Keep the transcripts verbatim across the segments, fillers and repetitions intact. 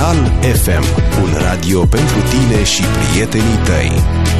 Bogdan F M, un radio pentru tine și prietenii tăi.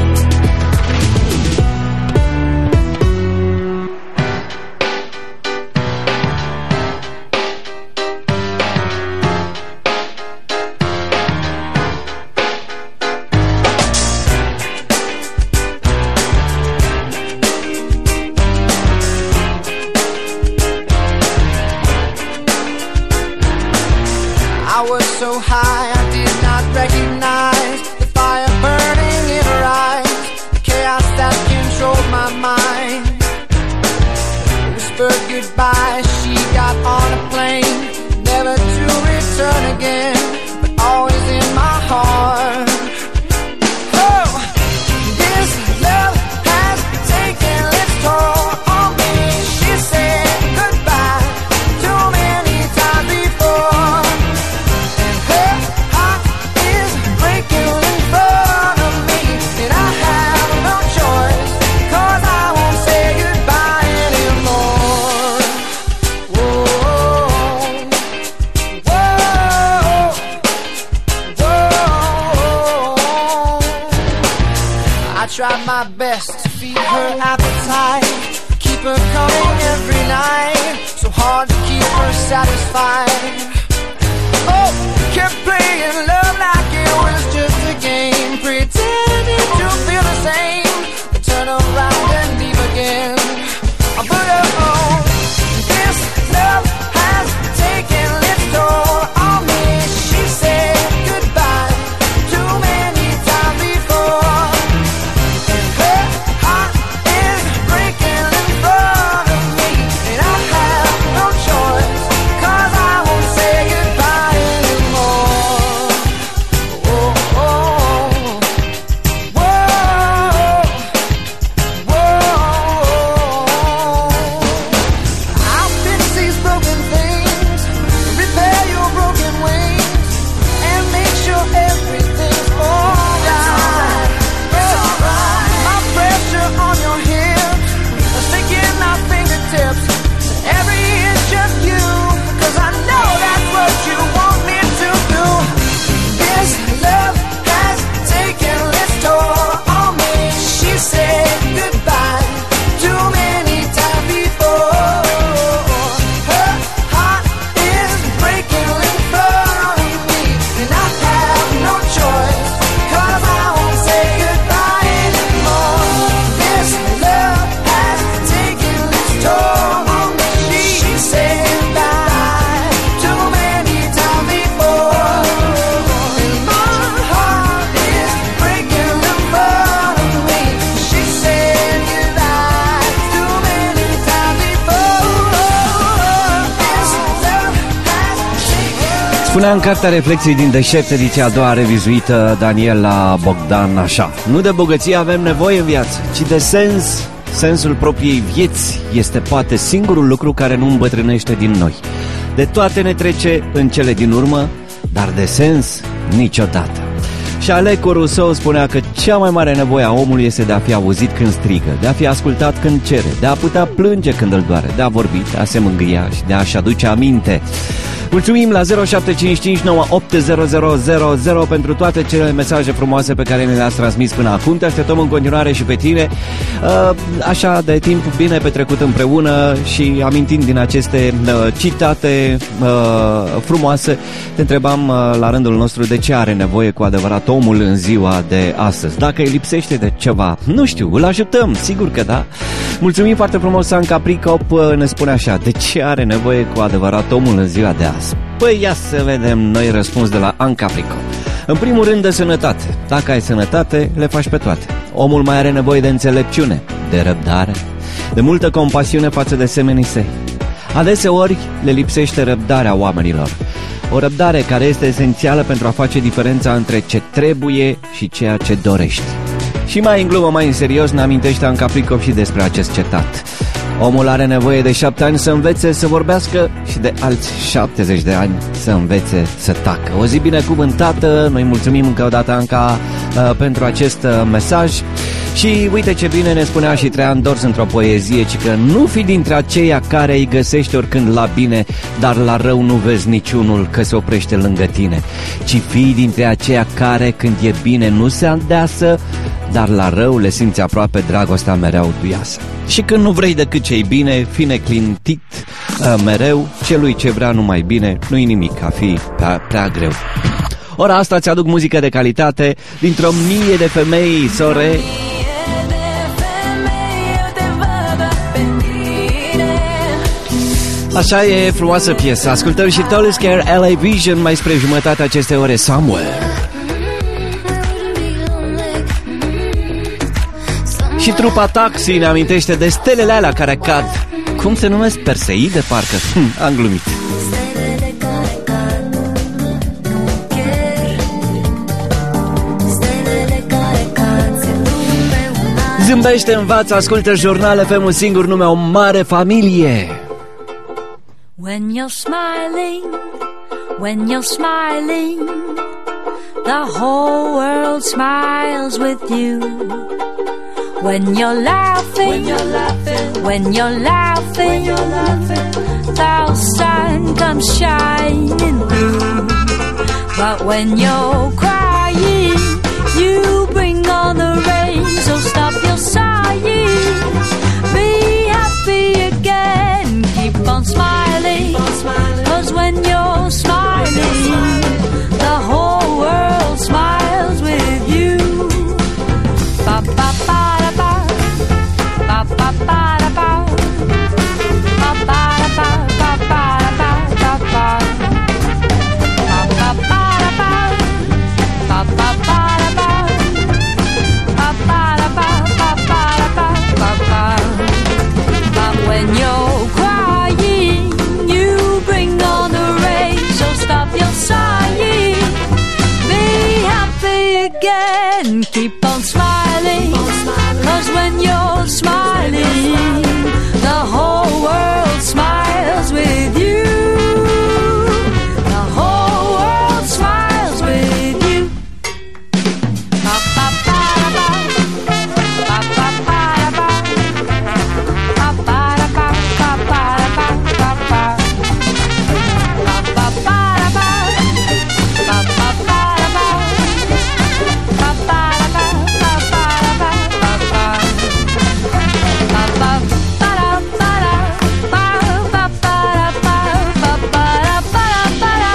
Spunea în cartea Reflexii din Deșert, ediția a doua revizuită, Daniela Bogdan așa: nu de bogăție avem nevoie în viață, ci de sens. Sensul propriei vieți este poate singurul lucru care nu îmbătrânește din noi. De toate ne trece în cele din urmă, dar de sens niciodată. Și Aleco Rousseau spunea că cea mai mare nevoie a omului este de a fi auzit când strigă, de a fi ascultat când cere, de a putea plânge când îl doare, de a vorbi, de a se mângâia și de a-și aduce aminte. Mulțumim la zero șapte cinci cinci nouă opt zero zero zero zero pentru toate cele mesaje frumoase pe care ne le-ați transmis până acum. Te așteptăm în continuare și pe tine, așa, de timp bine petrecut împreună. Și amintind din aceste citate frumoase, te întrebam la rândul nostru de ce are nevoie cu adevărat omul în ziua de astăzi. Dacă îi lipsește de ceva, nu știu, îl ajutăm, sigur că da. Mulțumim foarte frumos. Anca Pricop ne spune așa: de ce are nevoie cu adevărat omul în ziua de astăzi? Păi ia să vedem noi răspuns de la Anca Pricop. În primul rând de sănătate. Dacă ai sănătate, le faci pe toate. Omul mai are nevoie de înțelepciune, de răbdare, de multă compasiune față de semenii săi. Adeseori le lipsește răbdarea oamenilor. O răbdare care este esențială pentru a face diferența între ce trebuie și ceea ce dorești. Și mai în glumă, mai în serios, ne amintește Anca Pricop și despre acest citat: Omul are nevoie de șapte ani să învețe să vorbească și de alți șaptezeci de ani să învețe să tacă. O zi binecuvântată, noi mulțumim încă o dată, Anca, pentru acest mesaj. Și uite ce bine ne spunea și Traian Dors într-o poezie, ci că nu fi dintre aceia care îi găsești oricând la bine, dar la rău nu vezi niciunul că se oprește lângă tine, ci fii dintre aceia care când e bine nu se andeasă, dar la rău le simți aproape dragostea mereu duioasă. Și când nu vrei decât ce-i bine, fi neclintit mereu, celui ce vrea numai bine, nu-i nimic a fi prea, prea greu. Ora asta ți-aduc muzică de calitate dintr-o mie de femei, sore. Așa e frumoasă piesă. Ascultăm și Totally Scare L A Vision mai spre jumătatea acestei ore. Somewhere. Și trupa Taxi ne amintește de stelele alea care cad. Cum se numesc? Perseide, parcă? Hm, am glumit. Zâmbește, învață, ascultă jurnale, fem un singur nume, o mare familie. When you're smiling, when you're smiling, the whole world smiles with you. When you're laughing, when you're laughing, when you're laughing, when you're laughing, the sun comes shining through. But when you're crying, you bring on the rain, so stop your sighing. Be happy again, keep on smiling, cause when you're smiling, the whole world smiles with you. Ba ba ba da ba, ba ba ba da ba, ba ba da ba, ba ba da ba da ba, ba ba ba da ba, ba ba ba da ba, ba ba da ba, ba ba da ba, ba ba. But when you're crying, you bring on the rain, so stop your sighing. Be happy again, keep on smiling, cause when you're smiling, the whole world smiles with you. The whole world smiles with you. Ba ba ba da ba, ba ba ba da ba, ba ba da ba, ba ba da ba, ba ba. Ba ba ba da ba, ba ba ba da ba, ba ba da ba, ba ba da ba, ba ba. Ba ba ba da ba da, ba ba ba da ba, ba ba da ba da ba da,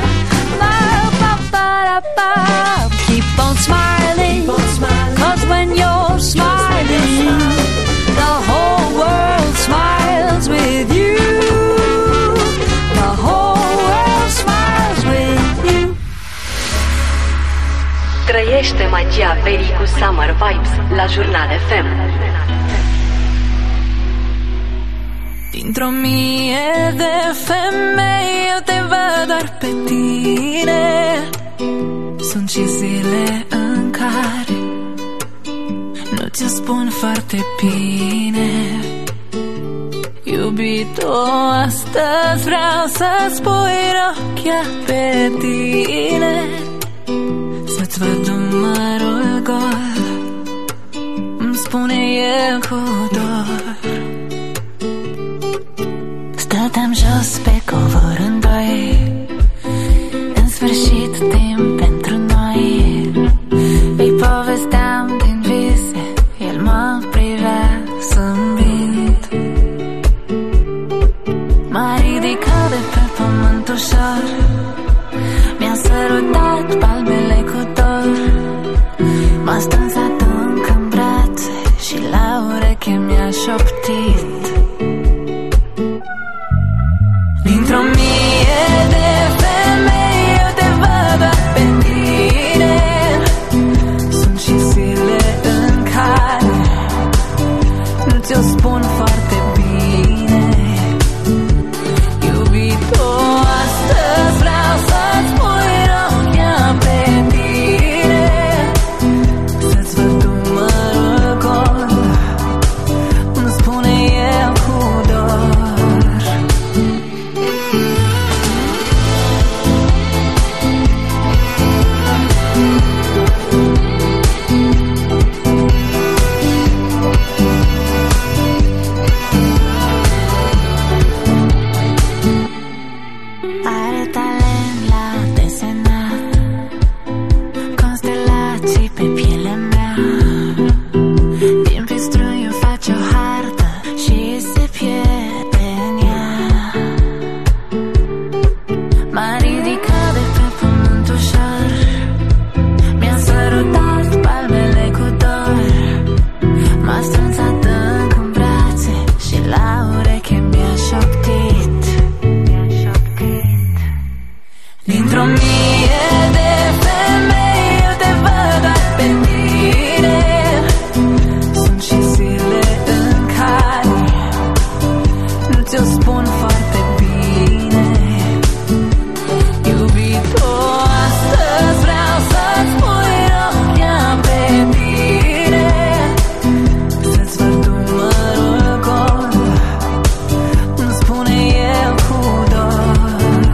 ba ba ba da ba. Keep on smiling, cause when you're smiling, the whole world smiles with you. The whole world smiles with you. Trăiește magia verii cu Summer Vibes la Jurnal F M. Dintr-o mie de femei eu te văd doar pe tine. Sunt și zile în care nu ți-o spun foarte bine. Iubito, astăzi vreau să spui rochia pe tine, să-ți văd umărul gol, îmi spune el cu dor. Stăteam jos pe covor în doi, în sfârșit timp pentru noi. Îi povesteam din vise, el mă privea zâmbind. M-a ridicat de pe pământ ușor, mi-a sărutat palmele cu dor, m-a strâns adânc în brațe și la ureche mi-a șoptit. Dintr-o mie de femei eu te văd doar pe tine. Sunt și zile în care nu ți-o spun foarte bine. Iubito, astăzi vreau să-ți pui rochia pe tine, să-ți văd umărul gol, îmi spune el. ți-o spun foarte bine. Iubito, astăzi vreau să-ți pui rochia pe tine, să-ți văd numărul gol, îmi spune el cu dor.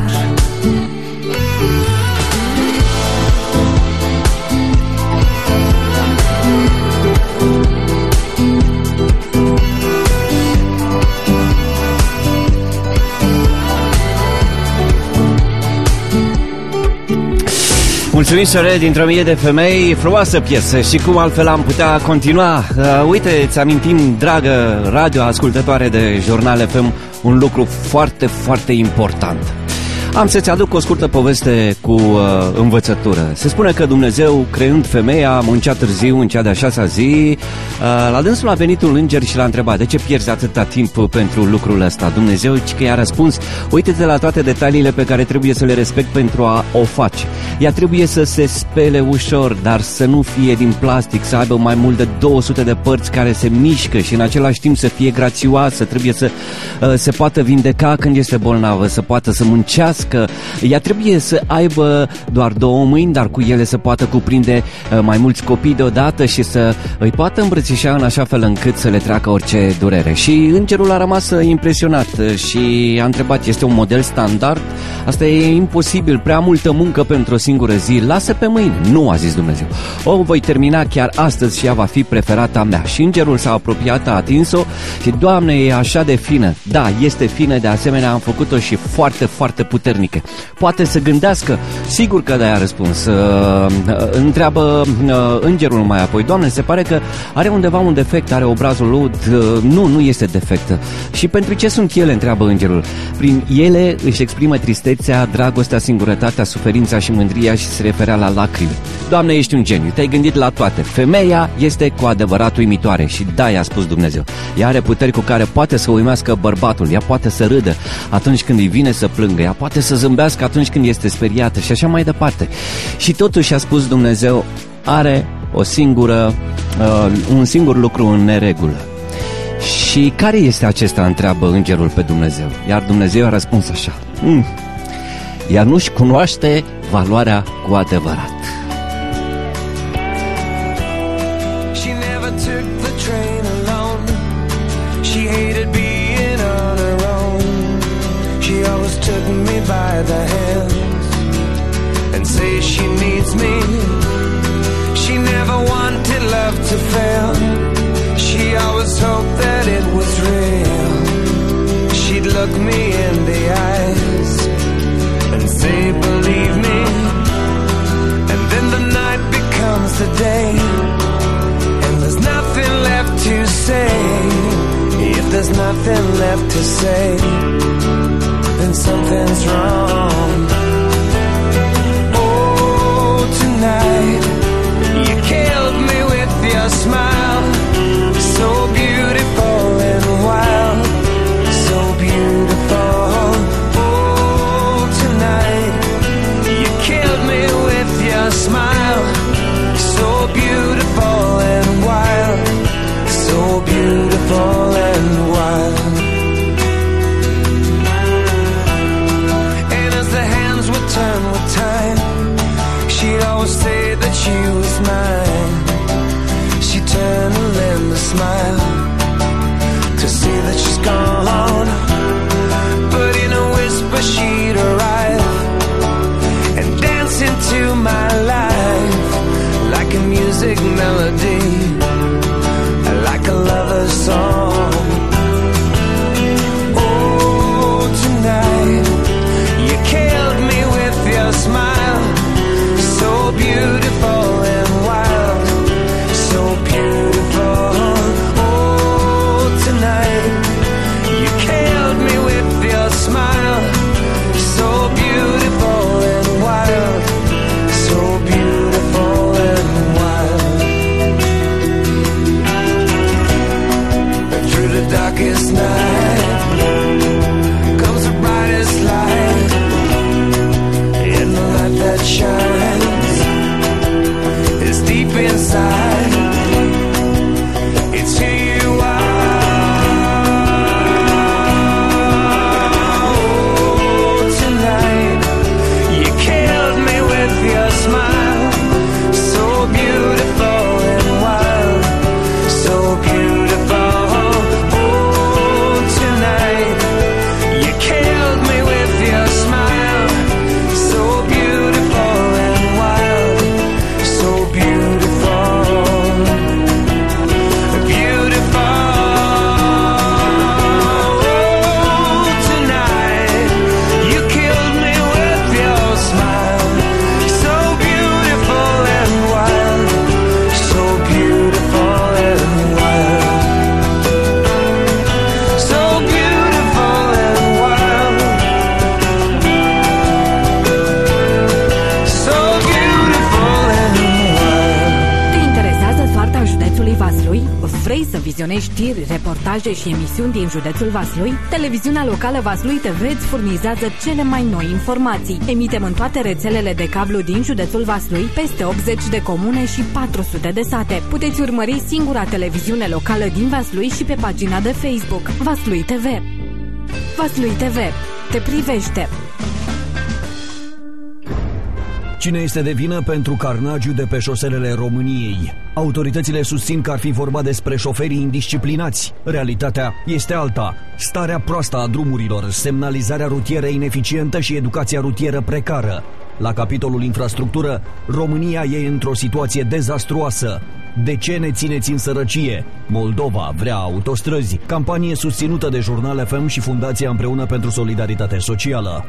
Mulțumim, Sorel, dintr-o mie de femei. Frumoasă piesă și cum altfel am putea continua. uh, Uite, îți amintim, dragă radioascultătoare de Jurnal F M, un lucru foarte, foarte important. Am să-ți aduc o scurtă poveste cu uh, învățătură. Se spune că Dumnezeu, creând femeia, muncea târziu în cea de-a șasea zi. uh, La dânsul a venit un înger și l-a întrebat: de ce pierzi atâta timp pentru lucrul ăsta? Dumnezeu ci că i-a răspuns: uite-te la toate detaliile pe care trebuie să le respect pentru a o face. Ea trebuie să se spele ușor, dar să nu fie din plastic, să aibă mai mult de două sute de părți care se mișcă și în același timp să fie grațioasă. Trebuie să uh, se poată vindeca când este bolnavă, să poată să muncească. Ea trebuie să aibă doar două mâini, dar cu ele să poată cuprinde uh, mai mulți copii deodată și să îi poată îmbrățișa în așa fel încât să le treacă orice durere. Și îngerul a rămas impresionat și a întrebat: este un model standard? Asta e imposibil, prea multă muncă pentru o singură zi, lasă pe mâine. Nu, a zis Dumnezeu, o voi termina chiar astăzi și ea va fi preferata mea. Și îngerul s-a apropiat, a atins-o și: Doamne, e așa de fină. Da, este fină, de asemenea am făcut-o și foarte, foarte puternică. Poate să gândească? Sigur că da, a răspuns. uh, Întreabă uh, îngerul mai apoi: Doamne, se pare că are undeva un defect, are obrazul ud. uh, Nu, nu este defect. Și pentru ce sunt ele? Întreabă îngerul. Prin ele își exprimă tristețea, dragostea, singurătatea, suferința și mândria și se referea la lacrimi. Doamne, ești un geniu, te-ai gândit la toate. Femeia este cu adevărat uimitoare. Și da, i-a spus Dumnezeu, ea are puteri cu care poate să uimească bărbatul. Ea poate să râdă atunci când îi vine să plângă, ea poate să zâmbească atunci când este speriată și așa mai departe. Și totuși, a spus Dumnezeu, are o singură, uh, un singur lucru în neregulă. Și care este acesta? Întreabă îngerul pe Dumnezeu. Iar Dumnezeu a răspuns așa: mm, ea nu-și cunoaște valoarea cu adevărat. By the hands and say she needs me. She never wanted love to fail. She always hoped that it was real. She'd look me in the eyes and say, believe me. And then the night becomes the day, and there's nothing left to say. If there's nothing left to say, then something's wrong. Oh, tonight you killed me with your smile, so beautiful and wild, so beautiful. Oh, tonight you killed me with your smile, so beautiful and wild, so beautiful and wild. vizionezi știri, reportaje și emisiuni din județul Vaslui? Televiziunea locală Vaslui T V îți furnizează cele mai noi informații. Emitem în toate rețelele de cablu din județul Vaslui, peste optzeci de comune și patru sute de sate. Puteți urmări singura televiziune locală din Vaslui și pe pagina de Facebook Vaslui T V. Vaslui T V te privește. Cine este de vină pentru carnagiul de pe șoselele României? Autoritățile susțin că ar fi vorba despre șoferii indisciplinați. Realitatea este alta. Starea proastă a drumurilor, semnalizarea rutieră ineficientă și educația rutieră precară. La capitolul infrastructură, România e într-o situație dezastruoasă. De ce ne țineți în sărăcie? Moldova vrea autostrăzi. Campanie susținută de Jurnal F M și Fundația Împreună pentru Solidaritate Socială.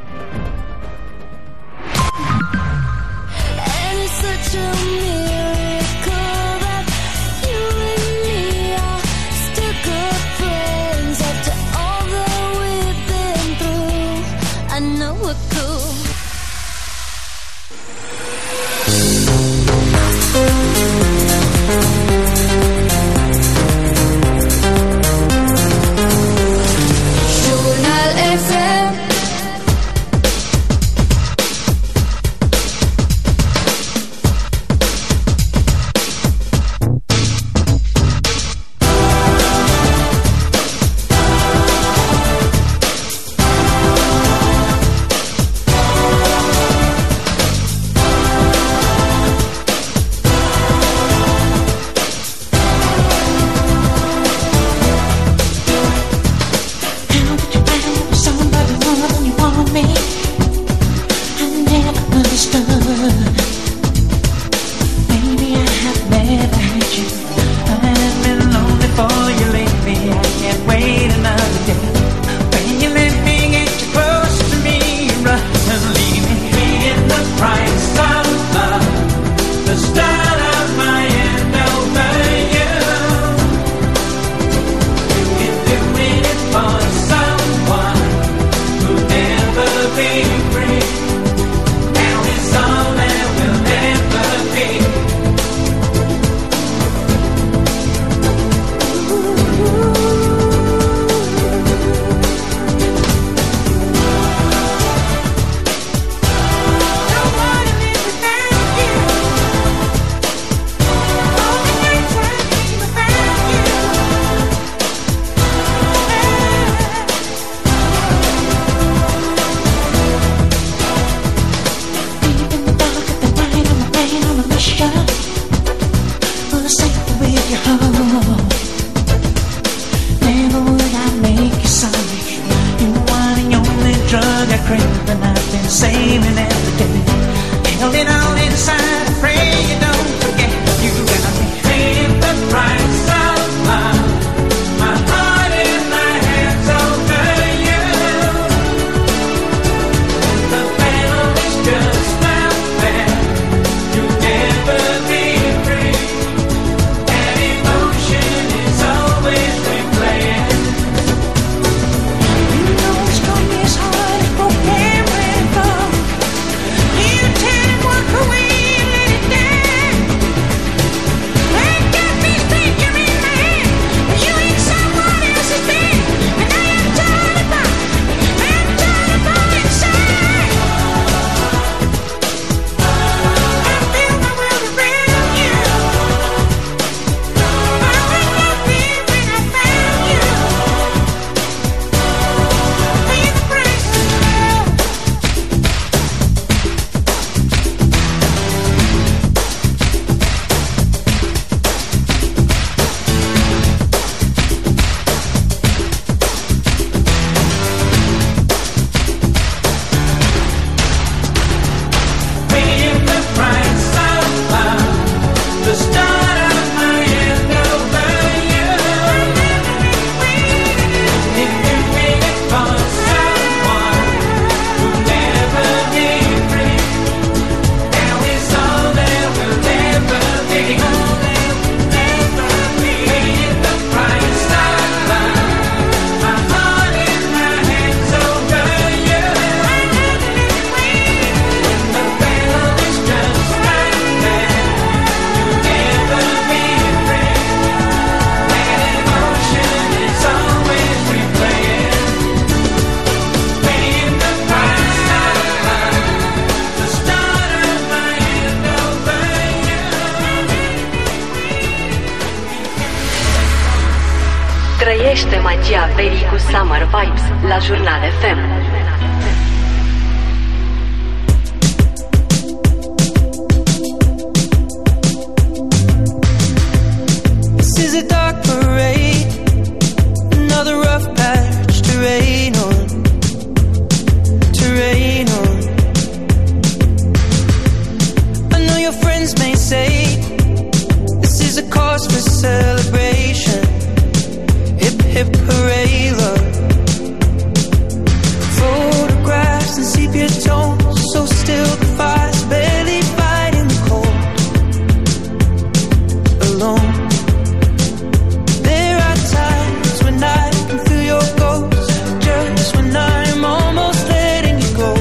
Away. magia verii cu Summer Vibes la Jurnal F M. This is a dark parade, another rough patch to rain on, to rain on. I know your friends may say this is a cause for celebration. Hip hip hooray, love. Photographs and sepia tones, so still the fire's barely fighting the cold. Alone. There are times when I can feel your ghost, just when I'm almost letting you go.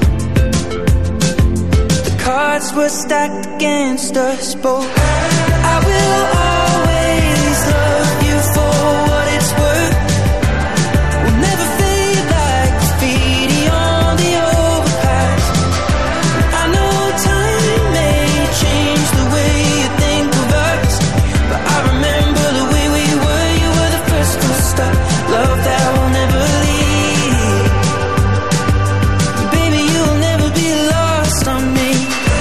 The cards were stacked against us both. I will always love you for what it's worth. We'll never fade like graffiti on the overpass. I know time may change the way you think of us, but I remember the way we were. You were the first to stop. Love that will never leave. Baby, you'll never be lost on me.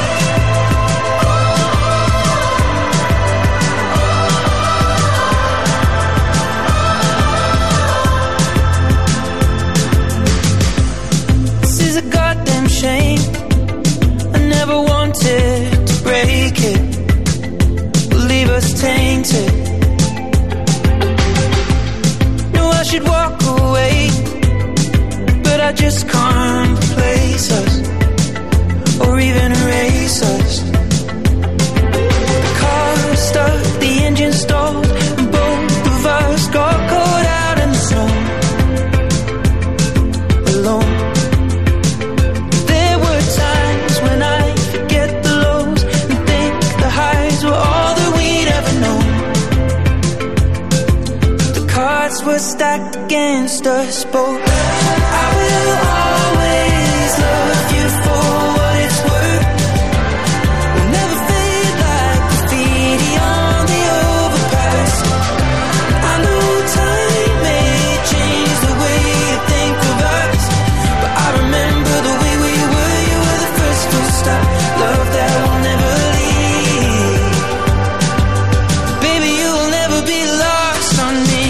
Shame. I never wanted to break it, leave us tainted. No, I should walk away, but I just can't replace us or even erase us. The car stopped, the engine stalled, and both of us got caught out in the snow, alone. Were stacked against us both. I will always love you for what it's worth. We'll never fade like graffiti on the overpass. I know time may change the way you think of us, but I remember the way we were. You were the first to stop. Love that will never leave. Baby, you'll never be lost on me.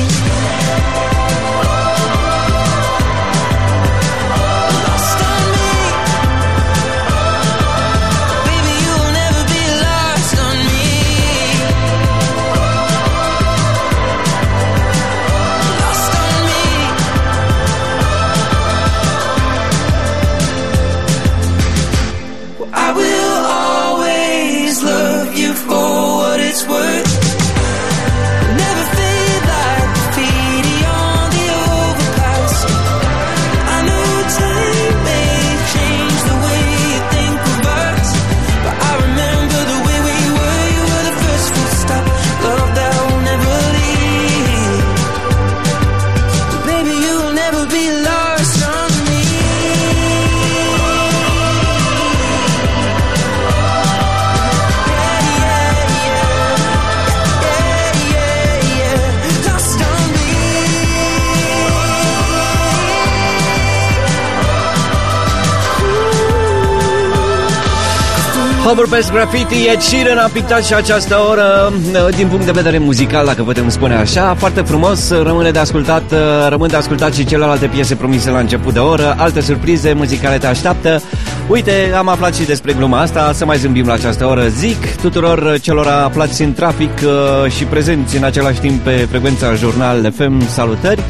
Overpass Graffiti, Ed Sheeran a pictat și această oră din punct de vedere muzical, dacă putem spune așa. Foarte frumos, rămâne de ascultat, rămân de ascultat și celelalte piese promise la început de oră. Alte surprize muzicale te așteaptă. Uite, am aflat și despre gluma asta, să mai zâmbim la această oră. Zic tuturor celor aflați în trafic și prezenți în același timp pe frecvența Jurnal F M, salutări.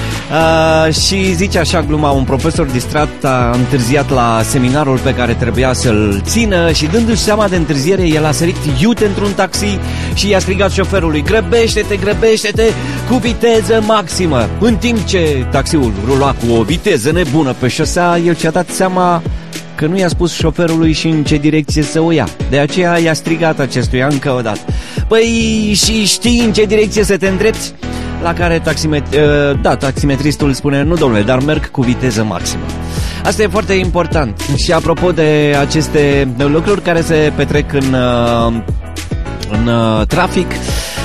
Uh, și zice așa gluma, un profesor distrat a întârziat la seminarul pe care trebuia să-l țină și dându-și seama de întârziere, el a sărit iute într-un taxi și i-a strigat șoferului: grăbește-te, grăbește-te, cu viteză maximă. În timp ce taxiul rula cu o viteză nebună pe șosea, el și-a dat seama că nu i-a spus șoferului și în ce direcție să o ia. De aceea i-a strigat acestuia încă o dată: păi, și știi în ce direcție să te îndrepți? La care taximet- uh, da, taximetristul spune: nu domnule, dar merg cu viteză maximă. Asta e foarte important. Și apropo de aceste lucruri care se petrec în, uh, în uh, trafic,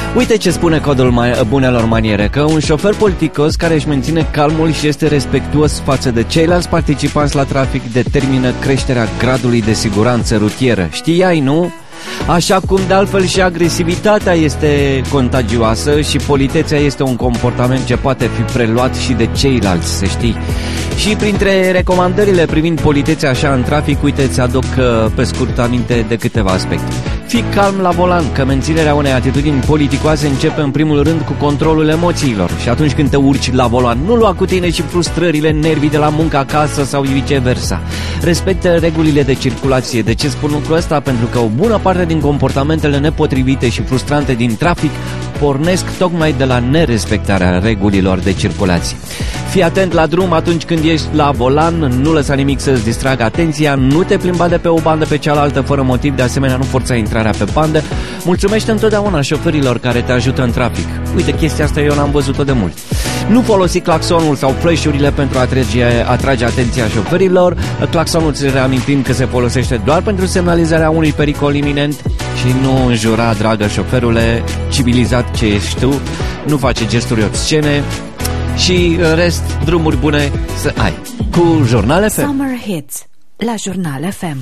Uite ce spune codul mai, bunelor maniere, că un șofer politicos care își menține calmul și este respectuos față de ceilalți participanți la trafic determină creșterea gradului de siguranță rutieră. Știai, nu? Așa cum de altfel și agresivitatea este contagioasă și politețea este un comportament ce poate fi preluat și de ceilalți, să știi. Și printre recomandările privind politețea așa în trafic, uite, îți aduc pe scurt aminte de câteva aspecte. Fii calm la volan, că menținerea unei atitudini politicoase începe în primul rând cu controlul emoțiilor. Și atunci când te urci la volan, nu lua cu tine și frustrările, nervii de la muncă acasă sau viceversa. Respectă regulile de circulație. De ce spun lucrul ăsta? Pentru că o bună parte din comportamentele nepotrivite și frustrante din trafic pornesc tocmai de la nerespectarea regulilor de circulație. Fii atent la drum atunci când ești la volan, nu lăsa nimic să-ți distragă atenția, nu te plimba de pe o bandă pe cealaltă fără motiv, de asemenea nu forța intrarea pe bandă. Mulțumește întotdeauna șoferilor care te ajută în trafic. Uite, chestia asta eu n-am văzut-o de mult. Nu folosi claxonul sau flash-urile pentru a atrage, atrage atenția șoferilor. Claxonul, ți reamintim că se folosește doar pentru semnalizarea unui pericol iminent și nu înjura, dragă șoferule, civilizat ce ești tu, nu face gesturi obscene și în rest, drumuri bune să ai. Cu Jurnal F M. Summer Hits la Jurnal F M.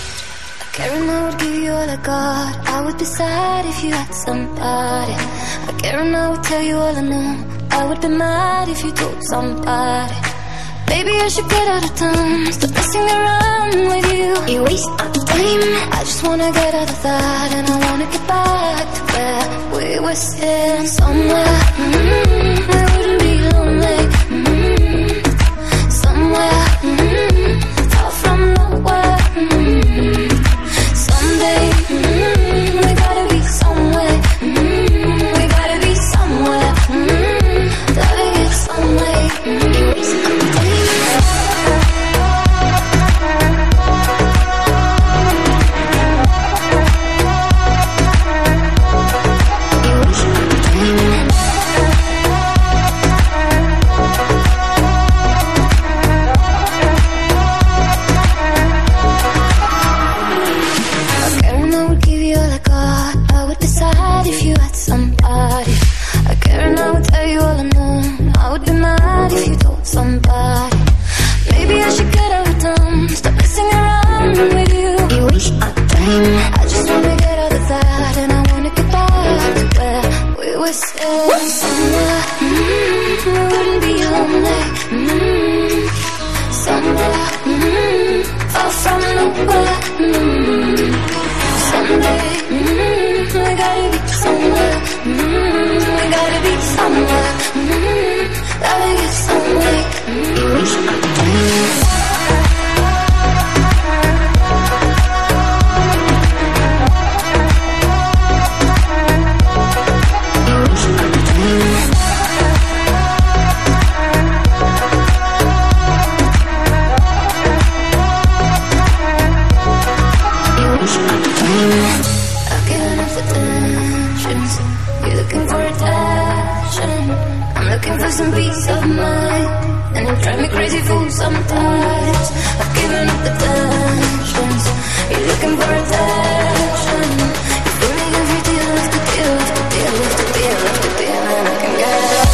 Karen, I would give you all I got. I would be sad if you had somebody. Karen, I would tell you all I know. I would be mad if you told somebody. Maybe I should get out of town, stop messing around with you. You waste my time. I just wanna get out of that, and I wanna get back to where we were sitting somewhere. Mm-hmm, we wouldn't be lonely. Mm-hmm, somewhere mm-hmm, far from nowhere. Mm-hmm, someday mm-hmm, we gotta be somewhere. Mm-hmm, we gotta be somewhere. Mm-hmm, gotta get somewhere. Mm-hmm, you waste my time. Somebody. Maybe I should get out of town, stop messing around with you. You waste my time. I just wanna get out of that, and I wanna get back to where we were sitting somewhere. Mm-hmm, we wouldn't be lonely. Mm-hmm, somewhere mm-hmm, far from nowhere. Mm-hmm, someday mm-hmm, we gotta be somewhere. Mm-hmm, we gotta be somewhere. Mm-hmm, gotta get somewhere. You waste my time. Some peace of mind, and you drive me crazy fool sometimes. I've given up the tensions. You're looking for attention. You feel me every deal after deal after deal after deal after deal, and I can get up.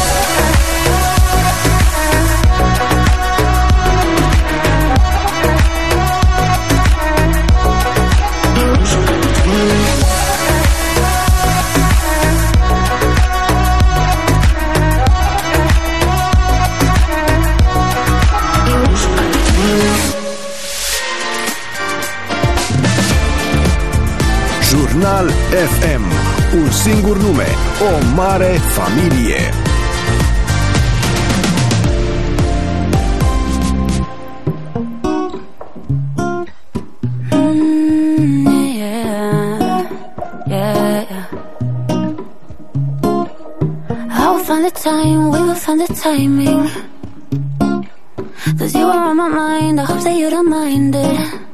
Jurnal F M. Un singur nume, o mare familie. Mm, yeah, yeah, yeah. I will find the time, we will find the timing. 'Cause you are on my mind, I hope that you don't mind it.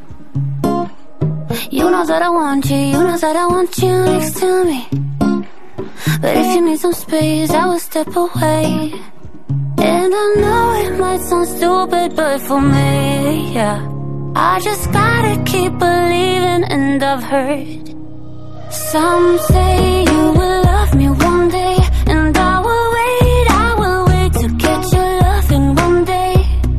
You know that I want you, you know that I want you next to me. But if you need some space, I will step away. And I know it might sound stupid, but for me, yeah, I just gotta keep believing. And I've heard Some say you will love me one day, and I will wait, I will wait to get your love in one day.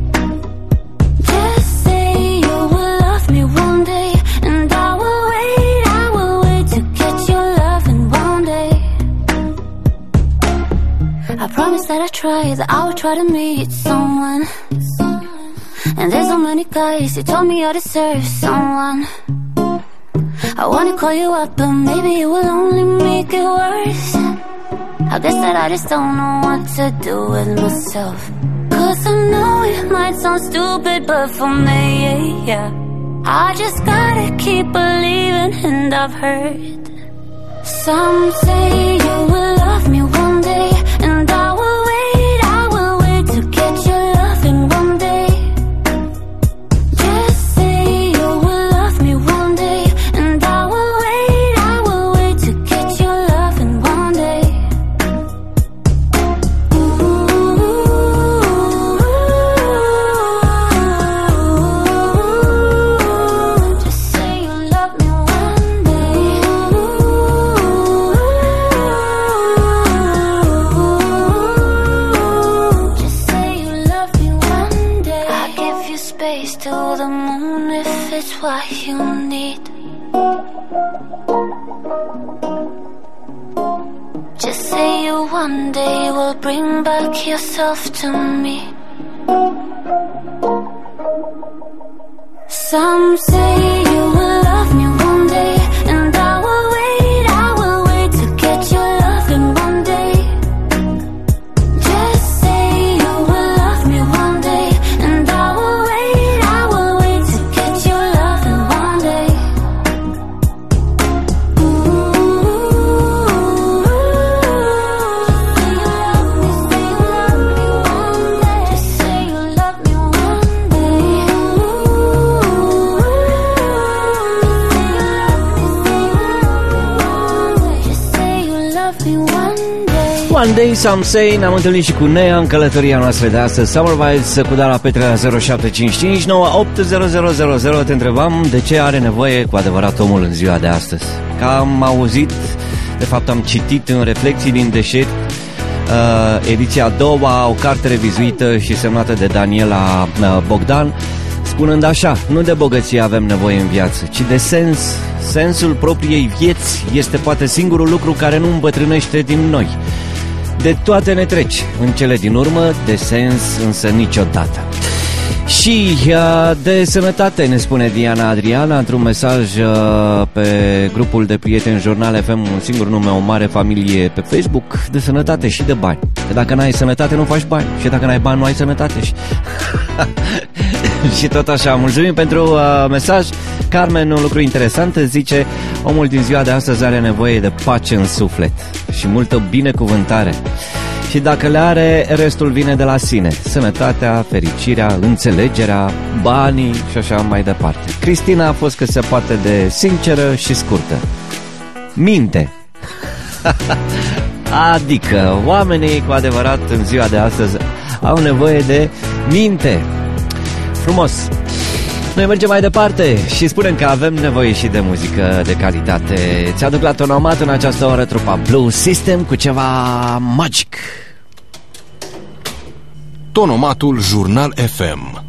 Just say you will love me one day, and I will wait, I will wait to get your love in one day. I promise that I try, that I will try to meet someone. And there's so many guys who told me I deserve someone. I wanna call you up, but maybe it will only make it worse. I guess that I just don't know what to do with myself. Cause I know it might sound stupid, but for me, yeah, I just gotta keep believing. And I've heard some say you will love me one day, and I will wait, I will wait to get your love in one day. Just say you will love me one day, and I will wait, I will wait to get your love in one day. Ooh, just say you love me one day. Just say you love me one day. I give you space to the moon if it's what you need. Just say you one day will bring back yourself to me. Some say you will love me one day, and I will wait, I will wait to get your love in one day. Just say you will love me one day, and I will wait, I will wait to get your love in one day. Just say you love me one day. Just say you love me one day. One Day, Some Say. Ne-am întâlnit și cu Nea în călătoria noastră de astăzi. Summer Vibes cu Dara Petre la zero șapte cinci cinci nouă opt zero zero zero zero. Te întrebam de ce are nevoie cu adevărat omul în ziua de astăzi. Că am auzit, de fapt am citit în Reflexii din Deșert, uh, ediția a doua, o carte revizuită și semnată de Daniela uh, Bogdan, spunând așa: nu de bogăție avem nevoie în viață, ci de sens. Sensul propriei vieți este poate singurul lucru care nu îmbătrânește din noi. De toate ne treci, în cele din urmă, de sens însă niciodată. Și uh, de sănătate ne spune Diana Adriana într-un mesaj uh, pe grupul de prieteni Jurnal F M, un singur nume, o mare familie pe Facebook. De sănătate și de bani. Că dacă n-ai sănătate nu faci bani, și dacă n-ai bani nu ai sănătate. Și, și tot așa. Mulțumim pentru uh, mesaj. Carmen, un lucru interesant, zice: omul din ziua de astăzi are nevoie de pace în suflet și multă binecuvântare. Și dacă le are, restul vine de la sine. Sănătatea, fericirea, înțelegerea, banii și așa mai departe. Cristina a fost cât se poate de sinceră și scurtă. Minte. Adică oamenii cu adevărat în ziua de astăzi au nevoie de minte. Frumos. Noi mergem mai departe și spunem că avem nevoie și de muzică de calitate. Ți-aduc la Tonomat în această oră trupa Blue System cu ceva magic. Tonomatul Jurnal F M.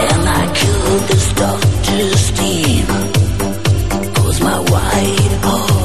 Doctor's team, 'cause my white heart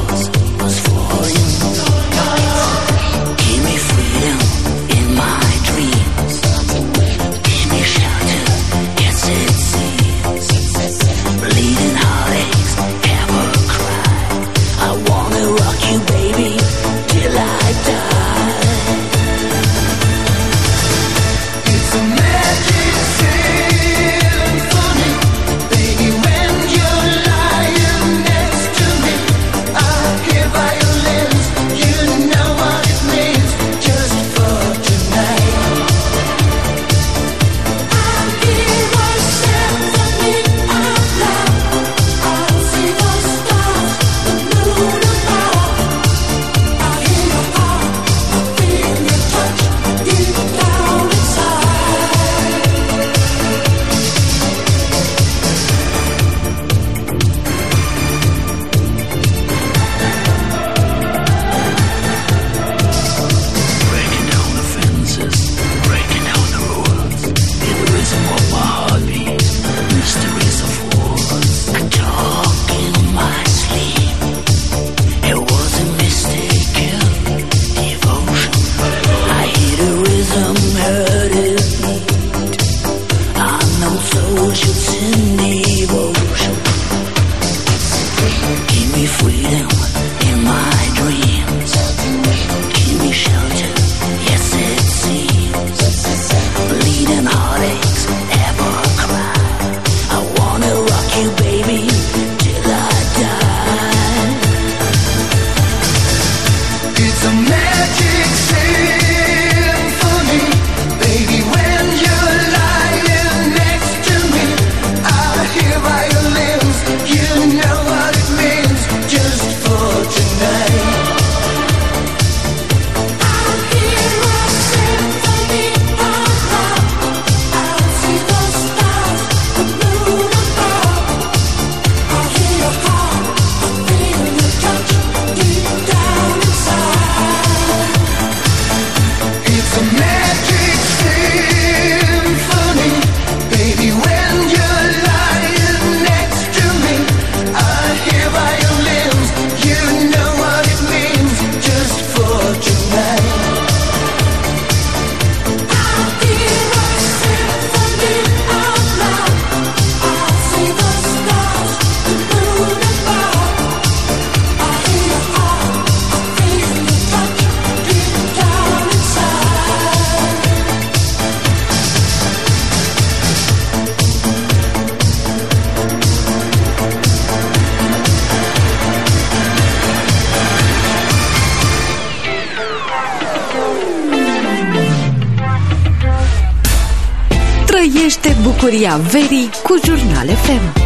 Toate bucuria verii cu Jurnal F M.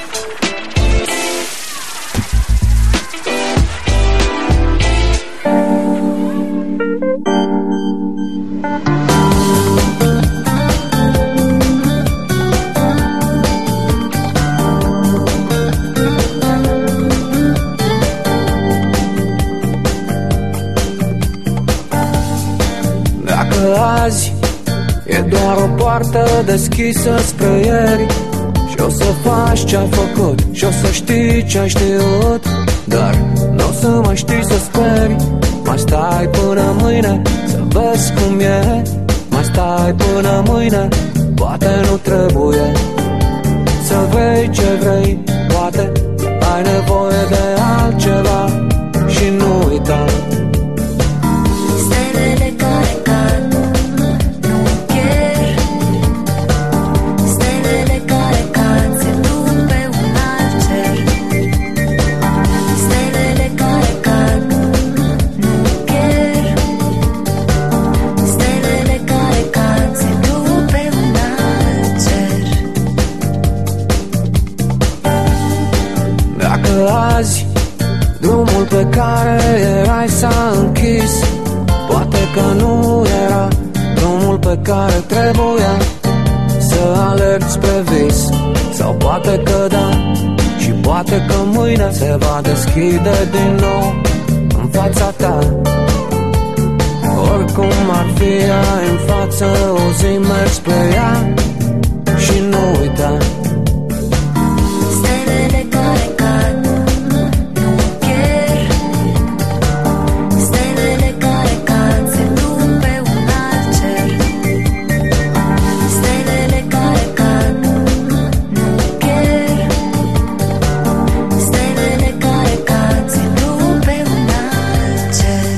Azi e doar o poartă deschisă spre ieri, și o să faci ce-ai făcut și o să știi ce-ai știut, dar nu o să mai știi să speri. Mai stai până mâine să vezi cum e, mai stai până mâine, poate nu trebuie să vrei ce vrei, poate ai nevoie de altceva. Și nu uita stelele care cad, nu pierd. Stelele care cad se duc pe un alt cer. Stelele care cad, nu pierd. Stelele care cad se duc pe un alt cer. dacă azi drumul pe care erai s-a închis, poate că nu era drumul pe care trebuia să alergi spre vis. Sau poate că da, și poate că mâine se va deschide din nou în fața ta. Oricum ar fi ai în față, o zi mergi spre ea. Și nu uita stelele care cad, nu pierd. Stelele care cad se duc pe un alt cer. Stelele care cad, nu pierd. Stelele care cad se duc pe un alt cer.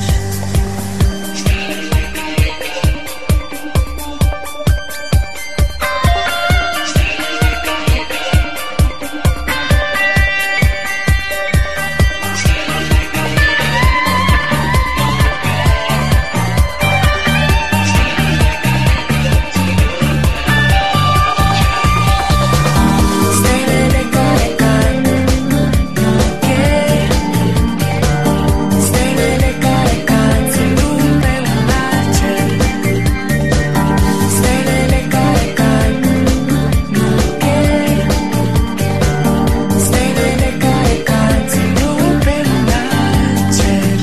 Stelele care cad, nu pierd. Stelele care cad se duc pe un alt cer. Stelele care cad, nu pierd. Stelele care cad se duc pe un alt cer.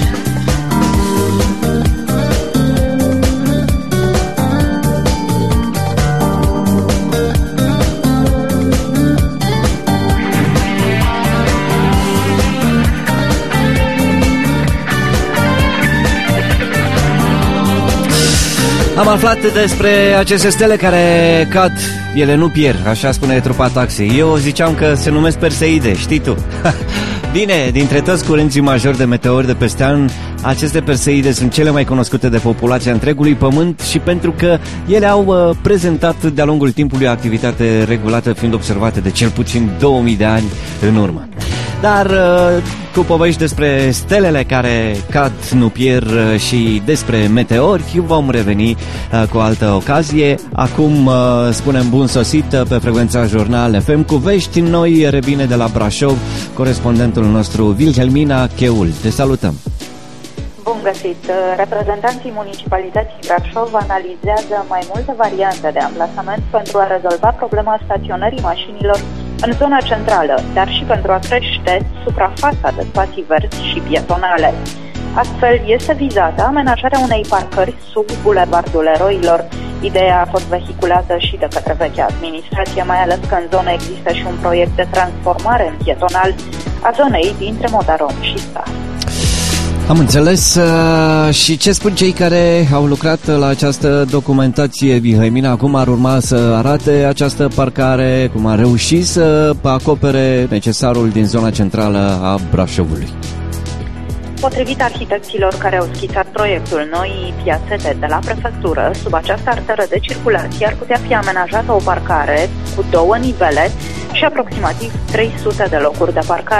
Am aflat despre aceste stele care cad, ele nu pierd, așa spune trupa Taxi. Eu ziceam că se numesc Perseide, știi tu? Bine, dintre toți curenții majori de meteori de peste an, aceste Perseide sunt cele mai cunoscute de populația întregului pământ și pentru că ele au uh, prezentat de-a lungul timpului o activitate regulată, fiind observate de cel puțin două mii de ani în urmă. Dar uh, cu povești despre stelele care cad, nu pierd uh, și despre meteori vom reveni uh, cu o altă ocazie. Acum uh, spunem bun sosit uh, pe frecvența Jurnal F M cu vești noi, Rebine de la Brașov, corespondentul nostru Wilhelmina Cheul. Te salutăm! Bun găsit! Reprezentanții municipalității Brașov analizează mai multe variante de amplasament pentru a rezolva problema staționării mașinilor în zona centrală, dar și pentru a crește suprafața de spații verzi și pietonale. Astfel, este vizată amenajarea unei parcări sub bulevardul Eroilor. Ideea a fost vehiculată și de către vechea administrație, mai ales că în zonă există și un proiect de transformare în pietonal a zonei dintre Modarom și Star. Am înțeles. Uh, și ce spun cei care au lucrat la această documentație, Wilhelmina? Cum ar urma să arate această parcare? Cum ar reuși să acopere necesarul din zona centrală a Brașovului? Potrivit arhitecților care au schițat proiectul noii piațete de la prefectură, sub această arteră de circulație ar putea fi amenajată o parcare cu două nivele și aproximativ trei sute de locuri de parcare.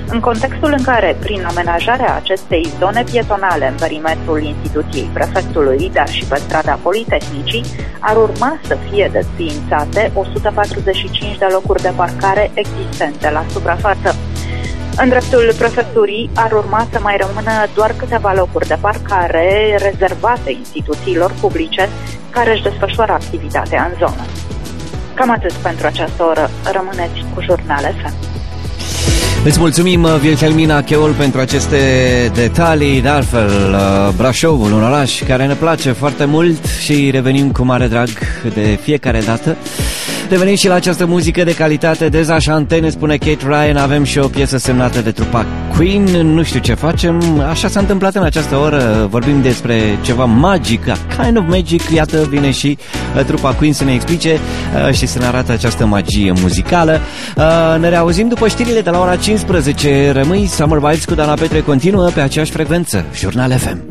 În contextul în care, prin amenajarea acestei zone pietonale în perimetrul instituției prefectului, dar și pe strada Politehnicii, ar urma să fie desființate o sută patruzeci și cinci de locuri de parcare existente la suprafață. În dreptul prefecturii ar urma să mai rămână doar câteva locuri de parcare rezervate instituțiilor publice care își desfășoară activitatea în zonă. Cam atât pentru această oră. Rămâneți cu Jurnal F M. Îți mulțumim, Wilhelmina Cheol, pentru aceste detalii. De altfel, Brașovul, un oraș care ne place foarte mult și revenim cu mare drag de fiecare dată. Revenim și la această muzică de calitate, Dezachanté, ne spune Kate Ryan. Avem și o piesă semnată de trupa Queen. Nu știu ce facem, așa s-a întâmplat în această oră. Vorbim despre ceva magic, kind of magic. Iată, vine și trupa Queen să ne explice și să ne arate această magie muzicală. Ne reauzim după știrile de la ora cincisprezece. Rămâi, Summer Vibes cu Dana Petre continuă pe aceeași frecvență, Jurnal F M.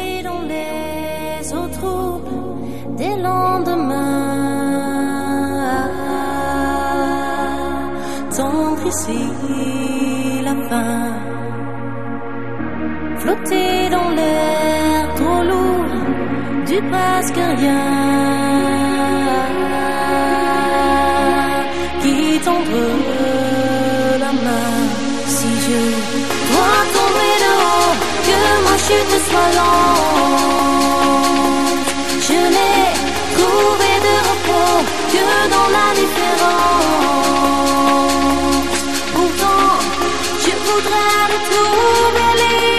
Ici la fin, flotter dans l'air trop lourd du presque rien, qui tendre la main. Si je dois tomber de haut, que ma chute soit lente, je n'ai trouvé de repos que dans la différence. Je voudrais retrouver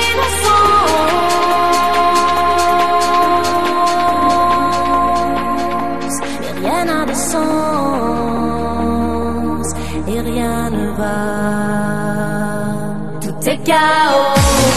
l'innocence, mais rien n'a de sens et rien ne va. Tout est chaos.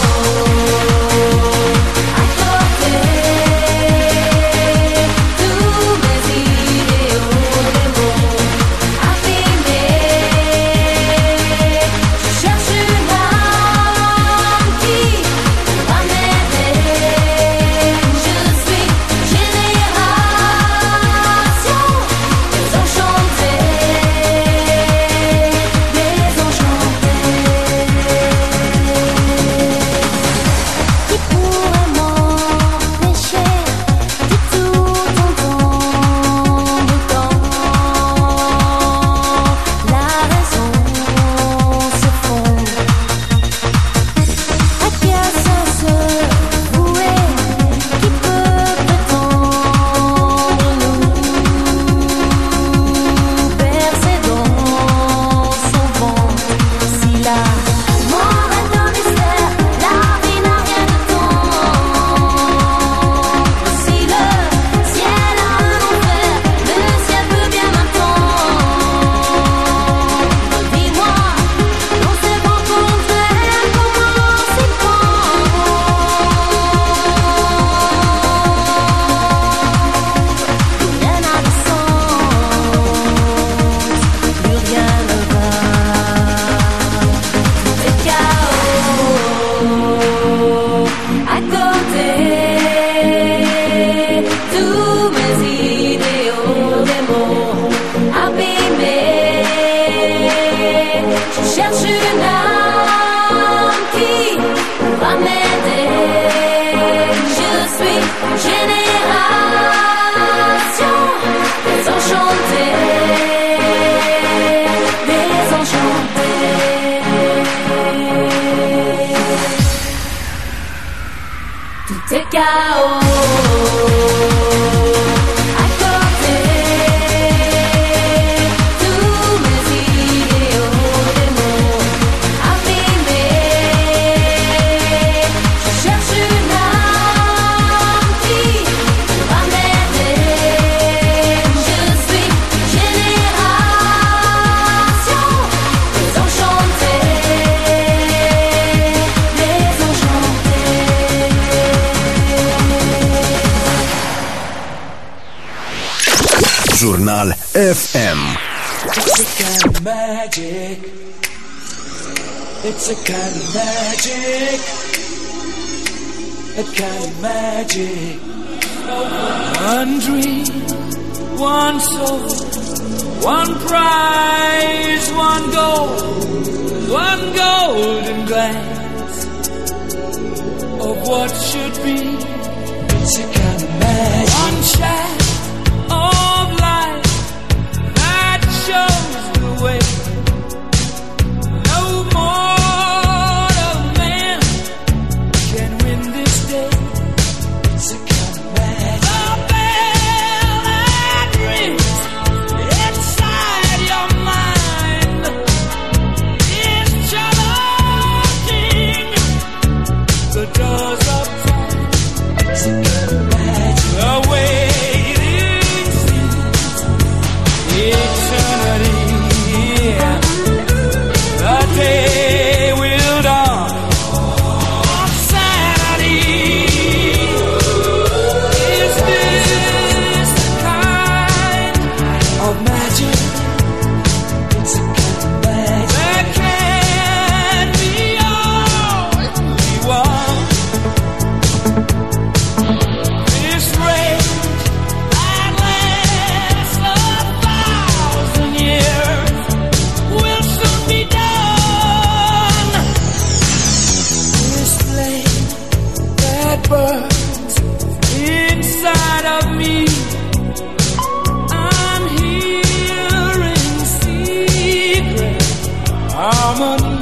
Jurnal F M. It's a kind of magic. It's a kind of magic. A kind of magic. One dream, one soul, one prize, one goal. one golden glance of what should be. It's a kind of magic. One shaft of light that shows the way. No mortal man can win this day. It's a kind of magic. The bell that rings inside your mind is challenging the doors of time. It's a kind of magic. The waiting seems eternity. The day will dawn on Saturday. Is this the kind of magic? It's a kind of magic. There can be only one. This race that lasts a thousand years will soon be done. This flame that burns inside of me, I'm hearing secret harmony.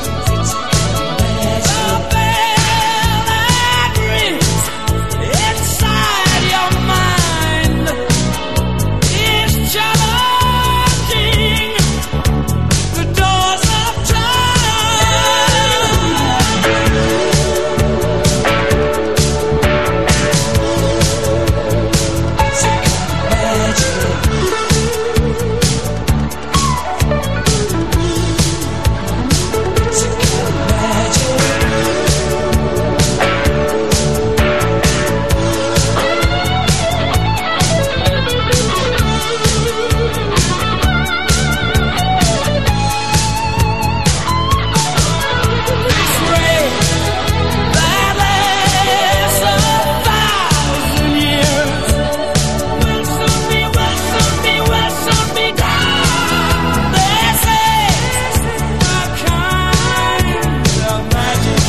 The bell that rings inside your mind is challenging the doors of time. It's a kind of magic. It's a kind of magic. This rain that lasts a thousand years will soon be, will soon be, will soon be done. This is the kind of magic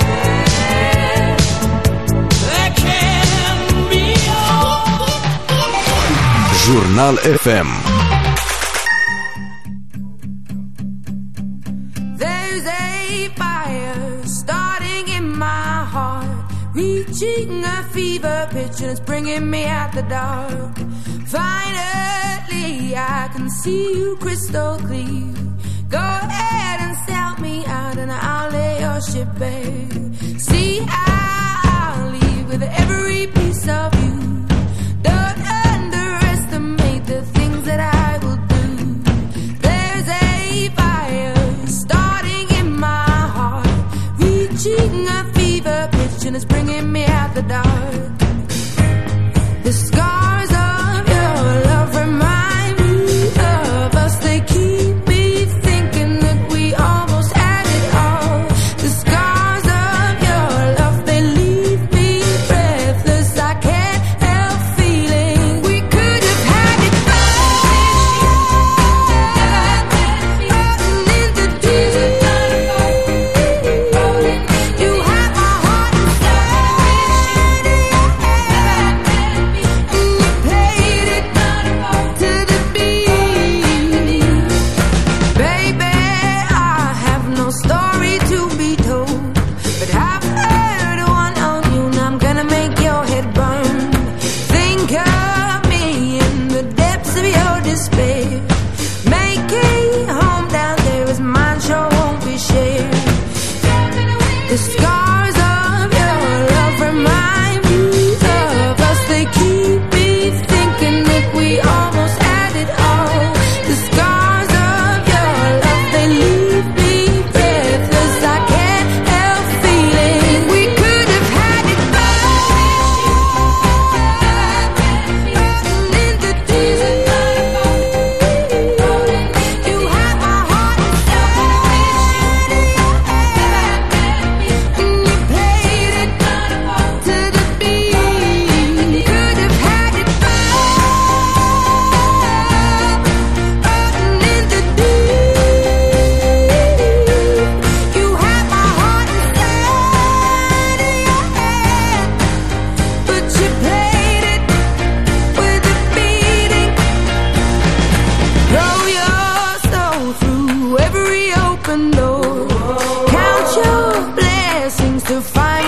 that can be all. Jurnal F M. There's a fire starting in my heart, reaching a fever pitch and it's bringing me out the dark. Finally, I can see you crystal clear. Go ahead and sell me out and I'll lay your ship bare. See, I'll leave with every piece of you. Don't underestimate the things that I will do. There's a fire starting in my heart, reaching a fever pitch and it's bringing me out the dark. The scars of your love remind me of us. They keep me thinking that we almost had it all. The scars of your love, they leave me breathless. I can't help feeling we could have had it all. In the deep, you have my heart and soul.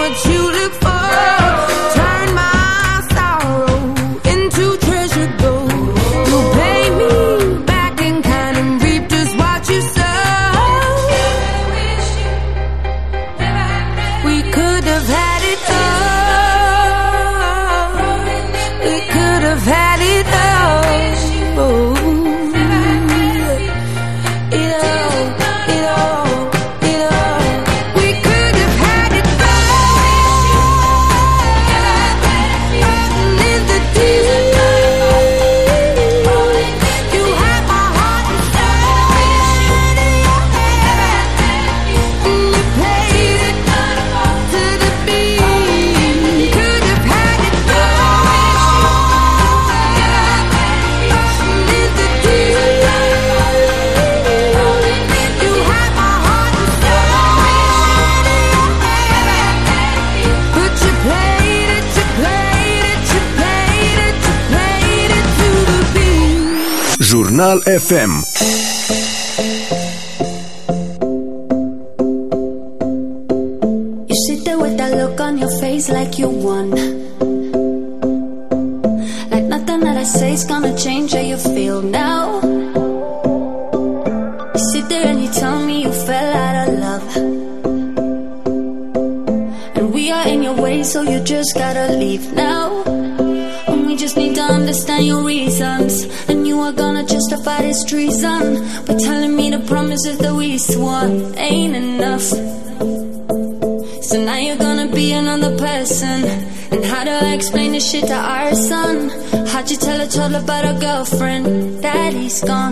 what you look for. Turn my sorrow into treasure gold. You pay me back in kind and reap just what you sow. We could have had it all. We could have had it all. Oh. Jurnal F M. You sit there with that look on your face like you won. Like nothing that I say is gonna change how you feel now. You sit there and you tell me you fell out of love. And we are in your way, so you just gotta leave now. And we just need to understand your reasons. And you are gonna justify this treason by telling me the promises that we swore ain't enough. So now you're gonna be another person. And how do I explain this shit to our son? How'd you tell a child about a girlfriend? That he's gone.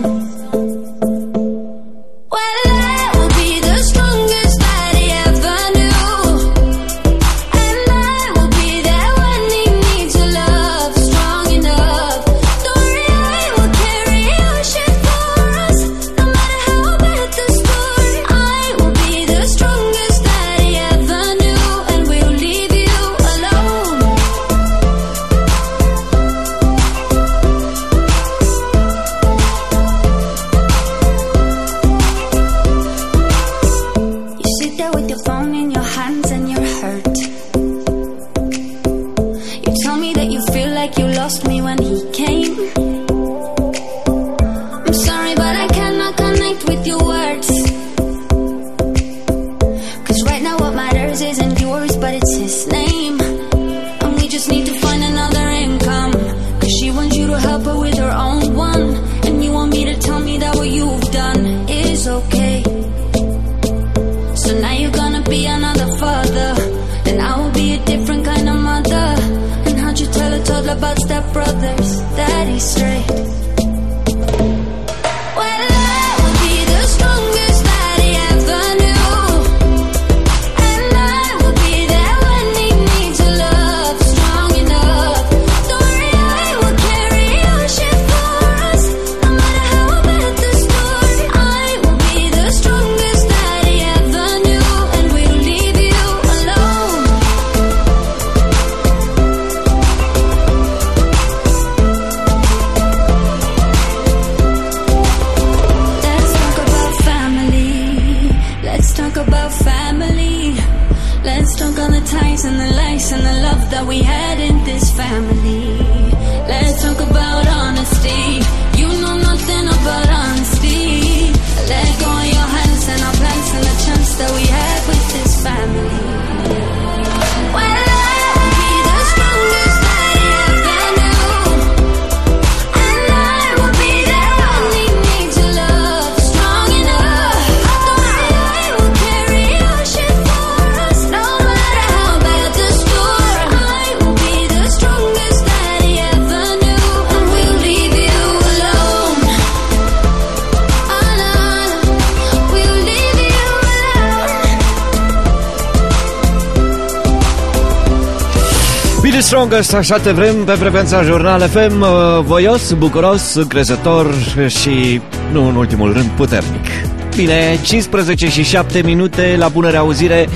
Well, I will be the strongest that he ever knew. And I will be there when he needs your love, strong enough. Don't worry, I will carry your shit for us, no matter how bad the story. I will be the strongest that he ever knew, and we'll leave you alone. You sit there with your phone in your hands and you're hurt. You tell me that you feel like you lost me when he came. I'm sorry, but I cannot connect with your words. Cause right now what matters isn't yours, but it's his name. And we just need to find another income. Cause she wants you to help her with her own one. And you want me to tell me that what you've done is okay. So now you're gonna be another father, and I will be a different kind of mother. And how'd you tell a toddler about stepbrothers? That he's straight. Well, I will be the strongest that he ever knew. And I will be there when he needs your love, strong enough. Don't worry, I will carry your shit for us, no matter how bad the story. I will be the strongest that he ever knew, and we'll leave you alone. Let's talk about family. Let's talk about family. Let's talk on the ties and the lies and the love that we had in this family. Let's talk about honesty. You know nothing about honesty. Let go of your hands and our plans and the chance that we had with this family. Well, I will be the strongest that he ever knew. And I will be there when he needs your love, strong enough. Don't worry, I will carry your shit for us, no matter how bad the story. I will be the strongest that he ever knew, and we'll leave you alone. Alone, we'll leave you alone. Be the Strongest, așa te vrem pe frecvența Jurnal F M, uh, voios, bucuros, încrezător și, nu în ultimul rând, puternic. Bine, cincisprezece și șapte minute la bună reauzire.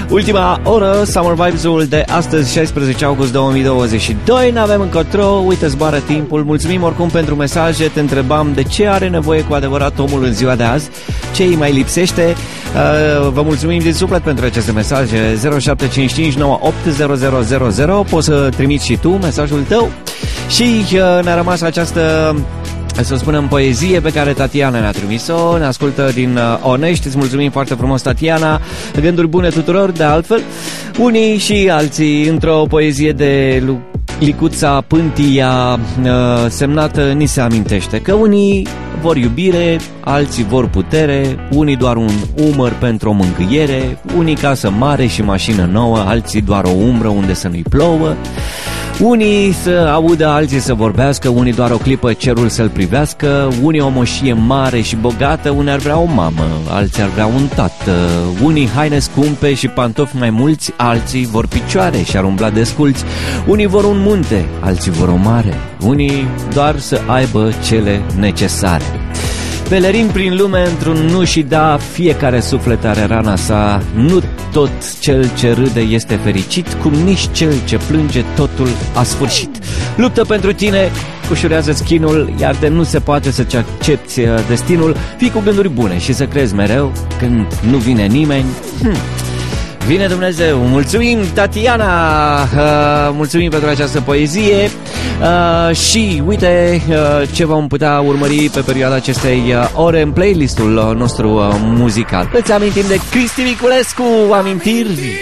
Ultima oră, Summer Vibes-ul de astăzi, șaisprezece august două mii douăzeci și doi. N-avem încotro, uite, zboară timpul. Mulțumim oricum pentru mesaje. Te întrebam de ce are nevoie cu adevărat omul în ziua de azi, ce îi mai lipsește. uh, Vă mulțumim din suflet pentru aceste mesaje. Zero șapte cinci cinci nouă opt zero zero zero zero. Poți să trimiți și tu mesajul tău. Și uh, ne-a rămas această, să spunem, poezie pe care Tatiana ne-a trimis-o. Ne ascultă din uh, Onești. Îți mulțumim foarte frumos, Tatiana. Gânduri bune tuturor, de altfel. Unii și alții, într-o poezie de Licuța Pântia, uh, semnată, ni se amintește că unii vor iubire, alții vor putere, unii doar un umăr pentru o mângâiere, unii casă mare și mașină nouă, alții doar o umbră unde să nu-i plouă. Unii să audă, alții să vorbească, unii doar o clipă cerul să-l privească, unii o moșie mare și bogată, unii ar vrea o mamă, alții ar vrea un tată, unii haine scumpe și pantofi mai mulți, alții vor picioare și ar umbla desculți, unii vor un munte, alții vor o mare, unii doar să aibă cele necesare. Pelerin prin lume într-un nu și da, fiecare suflet are rana sa, nu tot cel ce râde este fericit, cum nici cel ce plânge totul a sfârșit. Luptă pentru tine, ușurează-ți chinul, iar de nu se poate să-ți accepti destinul, fii cu gânduri bune și să crezi mereu, când nu vine nimeni, hm, vine Dumnezeu. Mulțumim, Tatiana, uh, mulțumim pentru această poezie. Uh, și uite uh, ce vom putea urmări pe perioada acestei uh, ore în playlistul uh, nostru uh, muzical. Îți amintim de Cristi Miculescu, amintiri.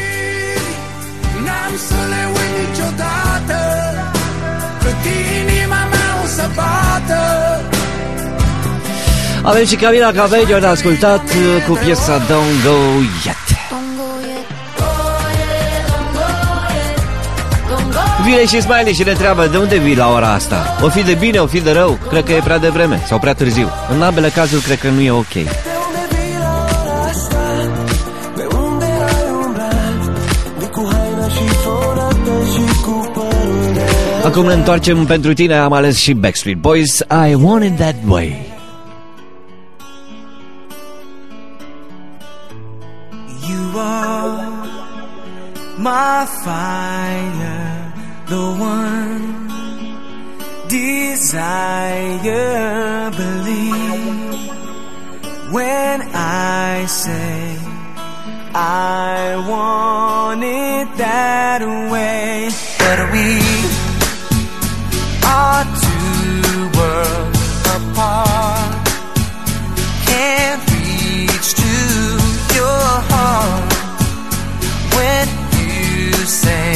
N-am să le uit niciodată, cât inima mea o să bată. Avem și Camila Cabello de ascultat uh, cu piesa Don't Go Yet. Vine și Smiley și ne întreabă de unde vii la ora asta. O fi de bine, o fi de rău. Cred că e prea devreme sau prea târziu. În ambele cazuri cred că nu e ok. Acum ne întoarcem pentru tine. Am ales și Backstreet Boys, I Want It That Way. You are my fire, the one desire, believe when I say I want it that way. But we are two worlds apart, can't reach to your heart when you say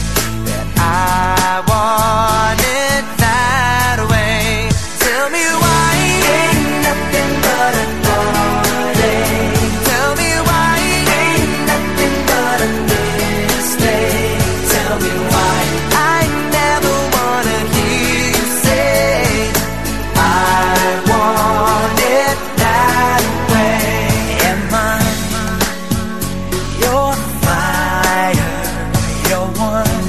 I want it that way. Tell me why ain't nothing but a heartache. Tell me why ain't nothing but a mistake. Tell me why I never wanna hear you say I want it that way. Am I your fire, your one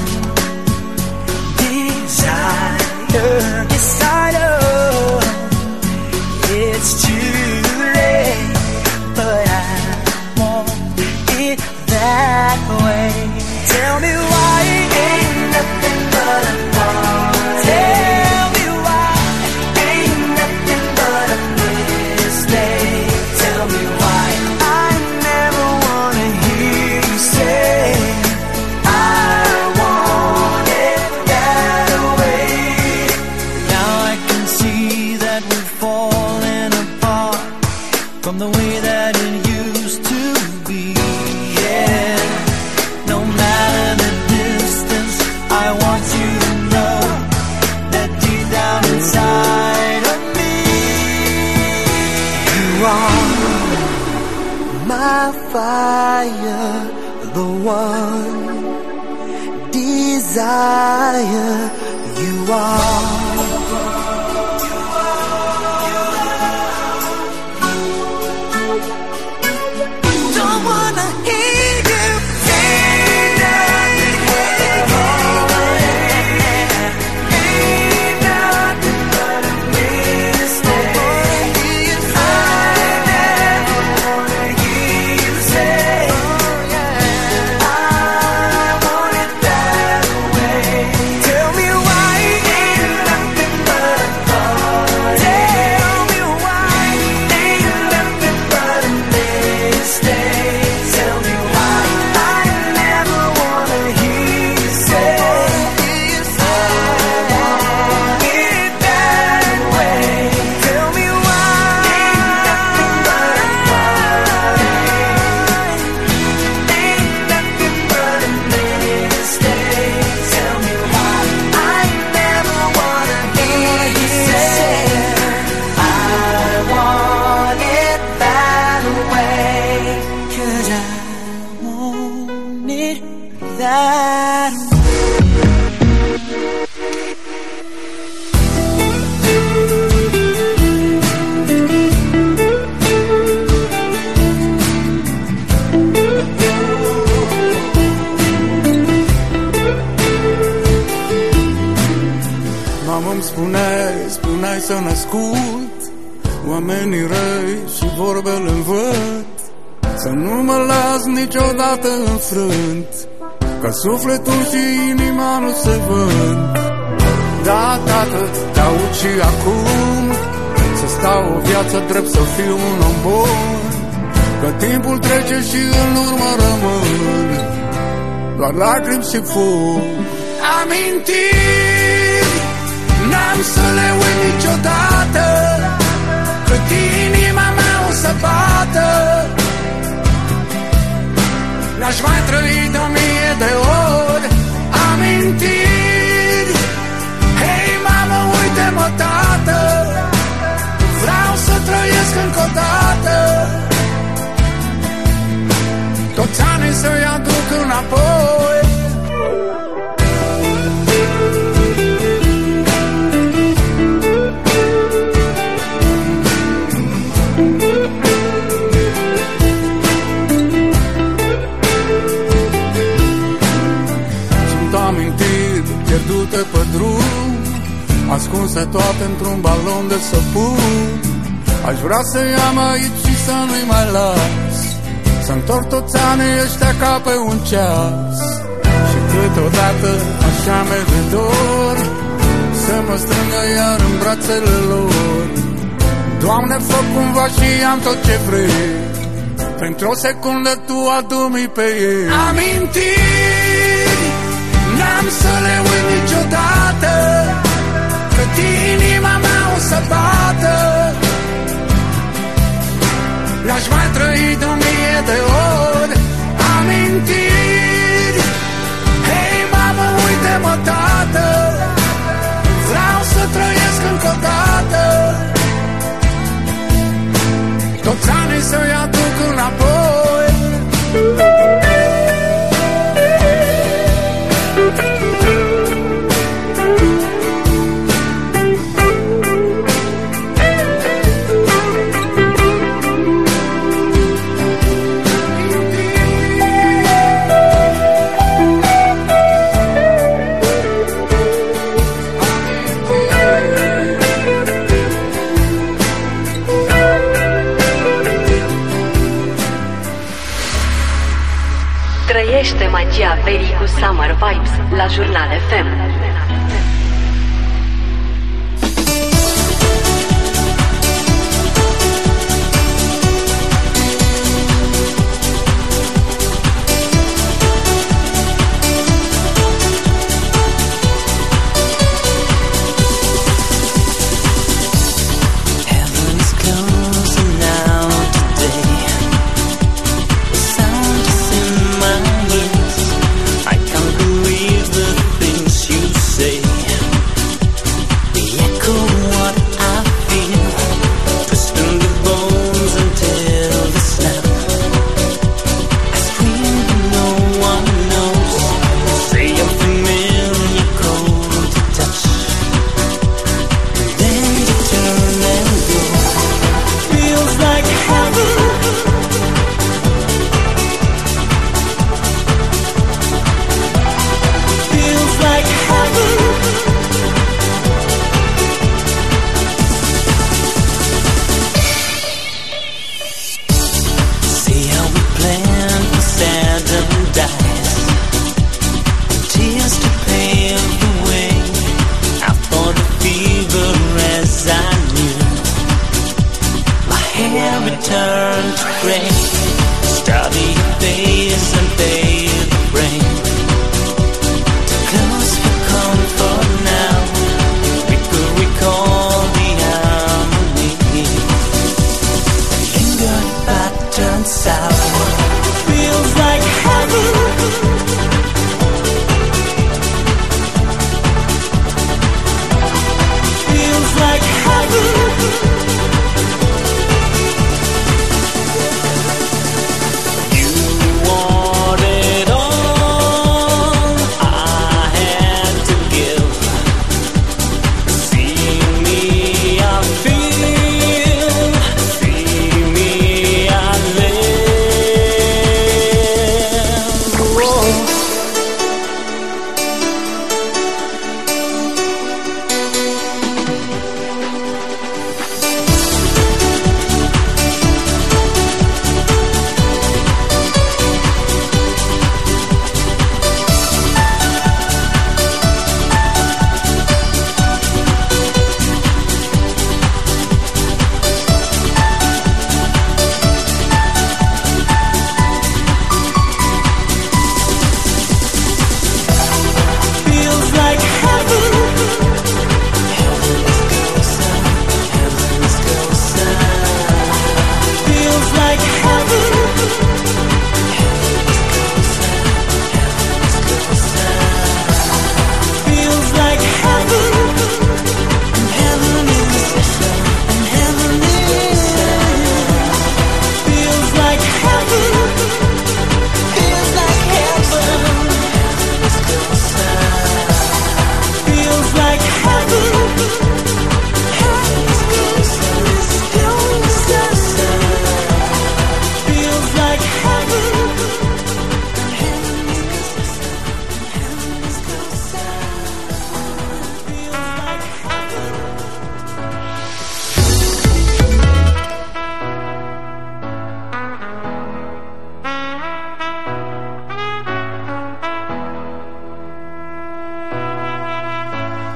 desire? Yes, I know it's too late, but I want it that way. Tell me why ain't nothing but a heartache. Tell me why ain't nothing but a mistake. Tell me why I never wanna hear you say I want it that way. Now I can see that we've fallen apart from the way that it used to be. Yeah, no matter the distance, I want you to know that deep down inside of me, you are my fire, the one desire. You are. Don't wanna hear you say nothing but a heartache. Ain't nothing but a mistake. I never wanna hear you say I battle. Mamă, îmi spuneai, spuneai să n-ascult oamenii răi și vorbele învăț, să nu mă las niciodată înfrânt, ca sufletul și inima nu se vând. Da, tată, te aud și acum, să stau o viață drept, să fiu un om bun, că timpul trece și în urmă rămân doar lacrimi și fum. Amintiri n-am să le uit niciodată, cât inima mea o să bată. N-aș mai trăi de o mie de ori amintiri. Hei, mamă, uite-mă, tată, vreau să trăiesc încă o dată, toți anii să-i aduc înapoi. Pierdute pe drum, ascunse toate într-un balon de săpun. Aș vrea să-i am aici și să nu-i mai las, să întorc toți anii ăștia ca pe un ceas. Și câteodată așa mi-e dor să mă strângă iar în brațele lor. Doamne, fă cumva și am tot ce vrei, pentru o secundă Tu adu-mi pe ei. Amintiri n-am să le uit niciodată, cât inima mea o să bată. Le-aș mai trăi de o mie de ori amintiri. Hei, mamă, uite-mă, tată, vreau să trăiesc încă o dată, toți anii să-i aduc înapoi. Trăiește magia verii cu Summer Vibes la Jurnal F M. I can't believe the things you say.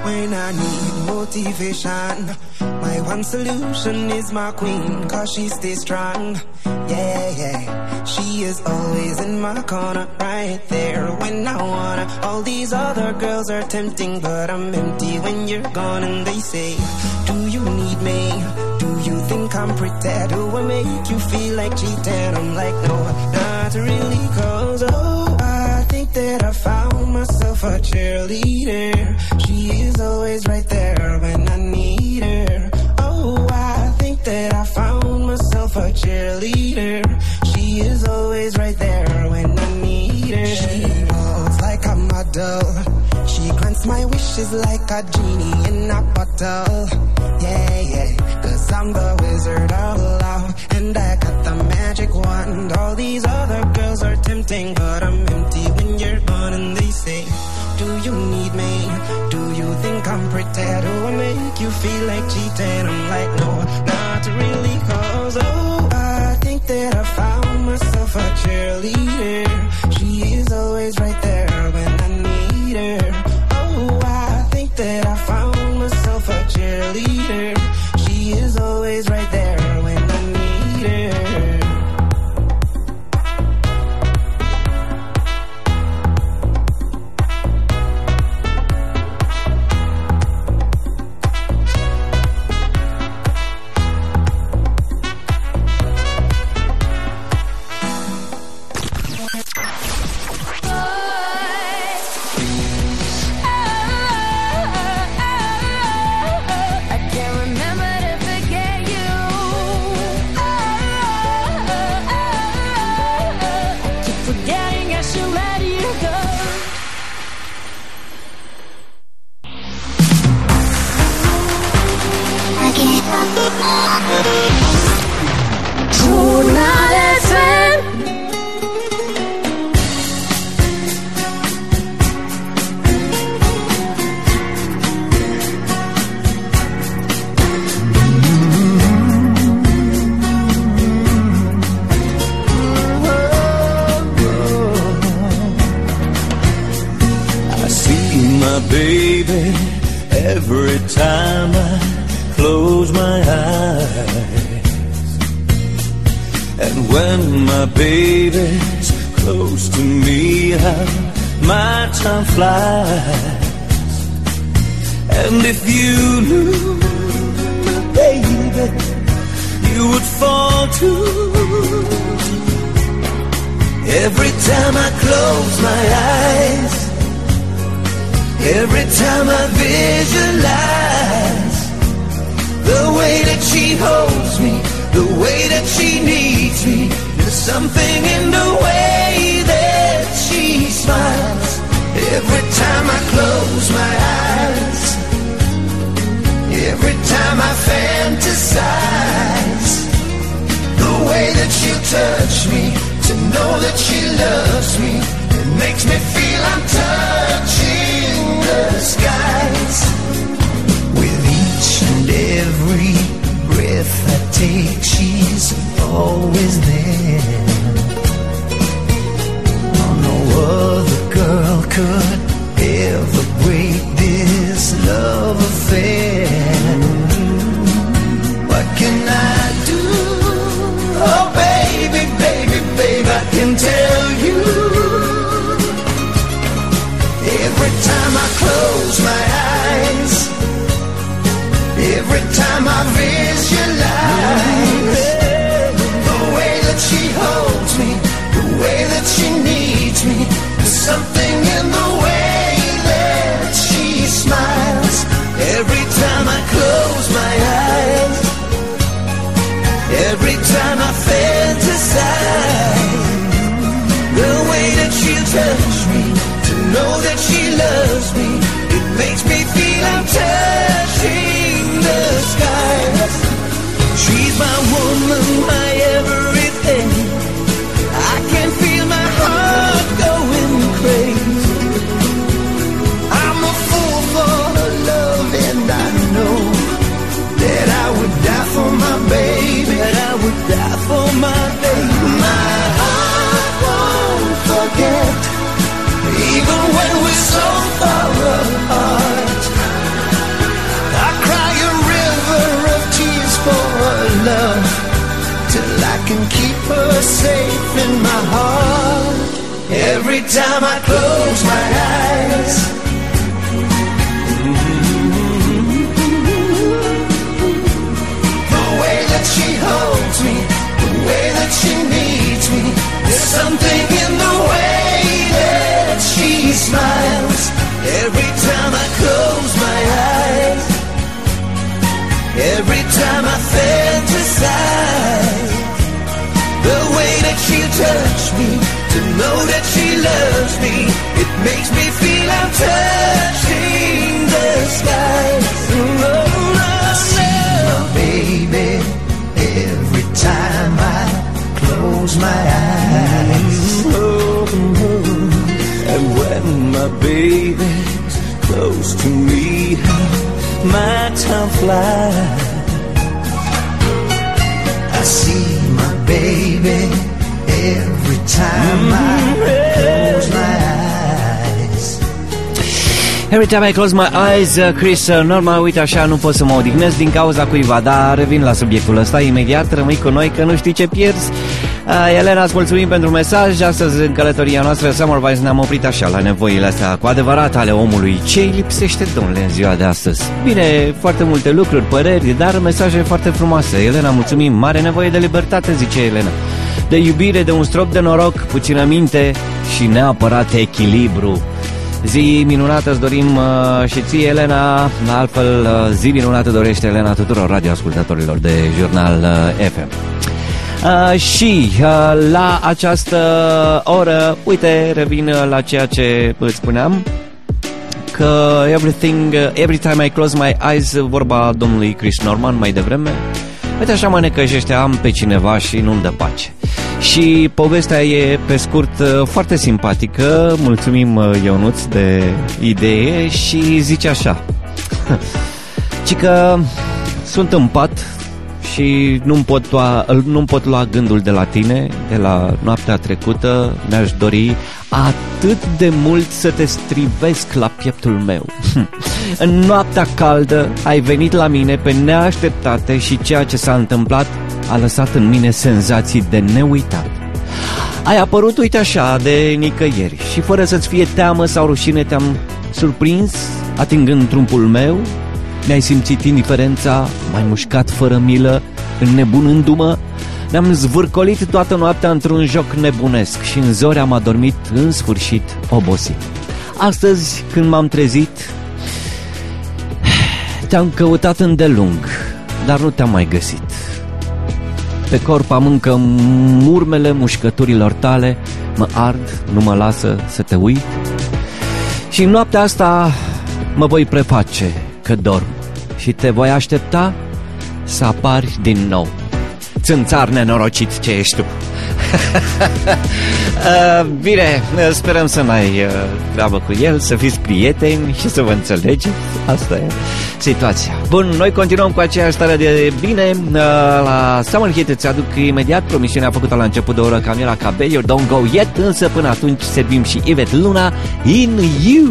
when I need motivation. My one solution is my queen, cause she stays strong. Yeah, yeah, she is always in my corner, right there when I wanna. All these other girls are tempting, but I'm empty when you're gone. And they say, do you need me? Do you think I'm pretty? Do I make you feel like cheating? I'm like, no, not really, cause oh, I think that I found myself a cheerleader. She is always right there when I need her. Oh, I think that I found myself a cheerleader. She is always right there when I need her. She walks like a model. She grants my wishes like a genie in a bottle. Yeah, yeah, cause I'm the wizard of love, and I got the magic wand. All these other girls are tempting, but I'm empty when you're gone. And they say, do you need me? Do you think I'm pretty? Do I make you feel like cheating? I'm like, no, not really, cause oh, I think that I found myself a cheerleader. She is always right there when I need her. Oh, I think that I found myself a cheerleader. She is always right there when I need her. Jurnal F M. I see my baby every time I close my eyes. And when my baby's close to me, how my time flies. And if you knew my baby, you would fall too. Every time I close my eyes, every time I visualize the way that she holds me, the way that she needs me, there's something in the way that she smiles. Every time I close my eyes, every time I fantasize the way that she'll touch me, to know that she loves me, it makes me feel I'm touching the skies. With each and every breath I take, she's always there. Oh, no other girl could ever break this love affair. What can I do? Oh baby, baby, baby, I can tell you. Every time I close my eyes, every time I visualize the way that she holds me, the way that she needs me, there's something in the way that she smiles. Every time I close my eyes, every time I fantasize the way that she'll touch me, to know that she loves me, it makes me feel I'm touching the skies. She's my woman, my everything. I can feel my heart going crazy. I'm a fool for her love, and I know that I would die for my baby, that I would die for my baby. My heart won't forget, even when we're so far every time I close my eyes. The way that she holds me, the way that she needs me, there's something in the way that she smiles. Every time I close my eyes, every time I fantasize, the way that she touch me, to know that she loves me, it makes me feel I'm touching the skies. Oh, I see my baby every time I close my eyes. Oh, and when my baby's close to me, my time flies. I see my baby every time I close my eyes. Every time I close my eyes, Chris Norman. Uite așa, nu pot să mă odihnesc din cauza cuiva, dar revin la subiectul ăsta imediat. Rămâi cu noi că nu știi ce pierzi. uh, Elena, îți mulțumim pentru mesaj. Astăzi în călătoria noastră Summer Vibes ne-am oprit așa la nevoile astea cu adevărat ale omului. Ce-i lipsește, domnule, în ziua de astăzi? Bine, foarte multe lucruri, păreri, dar mesaje foarte frumoase. Elena, mulțumim. Mare nevoie de libertate, zice Elena, de iubire, de un strop de noroc, puțină minte și neapărat echilibru. Zi minunată îți dorim uh, și ție, Elena. La altfel, uh, zi minunată dorește Elena tuturor radioascultătorilor de Jurnal uh, F M. Uh, și uh, la această oră, uite, revin la ceea ce îți spuneam, că everything, uh, every time I close my eyes, vorba domnului Chris Norman mai devreme. Uite așa mă necăjește, am pe cineva și nu-mi dă pace. Și povestea e, pe scurt, foarte simpatică. Mulțumim, Ionuț, de idee. Și zice așa: ci că sunt în pat și nu-mi pot lua, nu-mi pot lua gândul de la tine, de la noaptea trecută. Mi-aș dori atât de mult să te strivesc la pieptul meu. În noaptea caldă ai venit la mine pe neașteptate și ceea ce s-a întâmplat a lăsat în mine senzații de neuitat. Ai apărut, uite așa, de nicăieri și fără să-ți fie teamă sau rușine te-am surprins atingând trumpul meu. Mi-ai simțit indiferența, m-ai mușcat fără milă, înnebunându-mă. Ne-am zvârcolit toată noaptea într-un joc nebunesc și în zori am adormit în sfârșit obosit. Astăzi, când m-am trezit, te-am căutat îndelung, dar nu te-am mai găsit. Pe corp am încă urmele mușcăturilor tale, mă ard, nu mă lasă să te uit. Și în noaptea asta mă voi preface că dorm și te voi aștepta să apari din nou. Țânțar nenorocit ce ești tu. uh, Bine, sperăm să n-ai uh, treabă cu el, să fiți prieteni și să vă înțelegeți. Asta e situația. Bun, noi continuăm cu aceeași stare de bine. uh, La Summer Hit îți aduc imediat promisiunea făcută la început de oră Camila Cabello, Don't Go Yet. Însă până atunci servim și Yvette Luna, In You.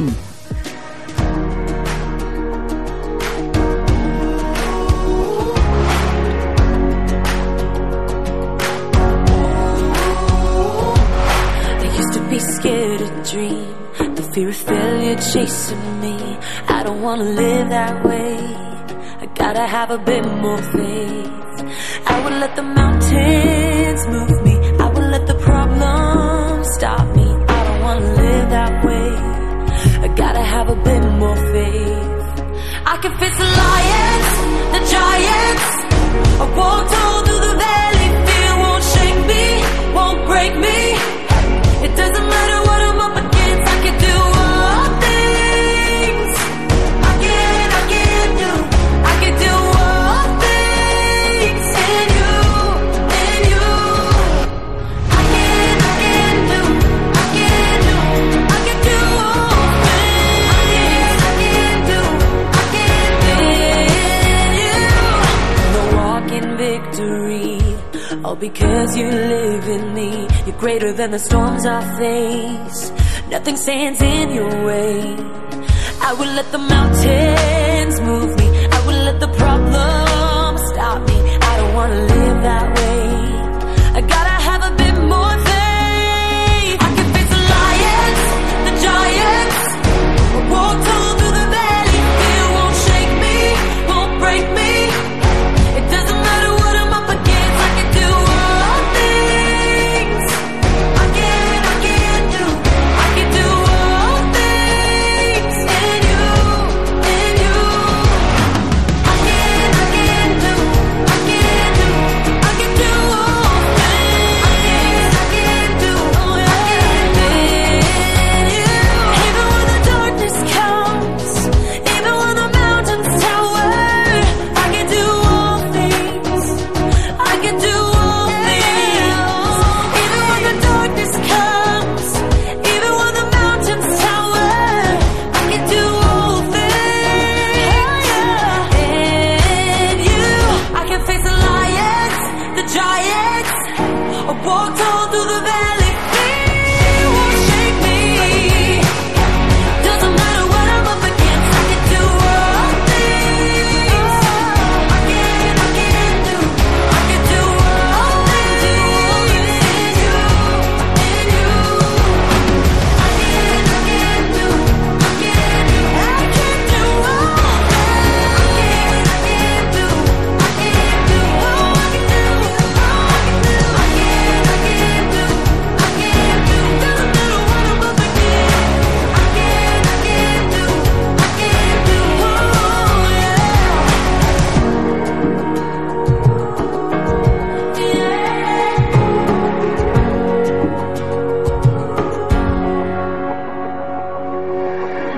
Fear of failure chasing me, I don't wanna live that way. I gotta have a bit more faith. I would let the mountains move me, I would let the problems stop me. I don't wanna live that way. I gotta have a bit more faith. I can face the lions, the giants. I walked all through the valley, fear won't shake me, won't break me. It doesn't matter what I'm up against, I can do all things. I can, I can do, I can do all things in you, in you. I can, I can do, I can do, I can do all things. I can do, I can do in you. The walk in victory, all because you live in me. You're greater than the storms I face. Nothing stands in your way. I will let the mountains move me, I will let the problems stop me. I don't wanna live that way. I gotta have a bit more faith. I can face the lion,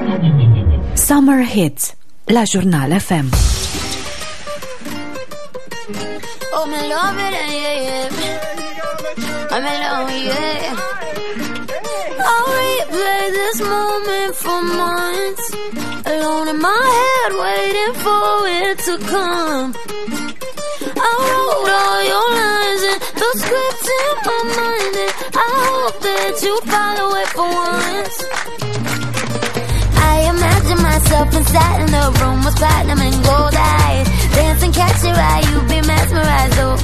Summer Hits la Jurnal F M. Oh, me love it, yeah, yeah. I'm in love, yeah. I'll replay this moment for months, alone in my head, waiting for it to come. I wrote all your lines and the scripts in my mind, and I hope that you follow it for once. I imagine myself inside in the room with platinum and gold eyes, dancing, catch your eye, you be mesmerized, oh.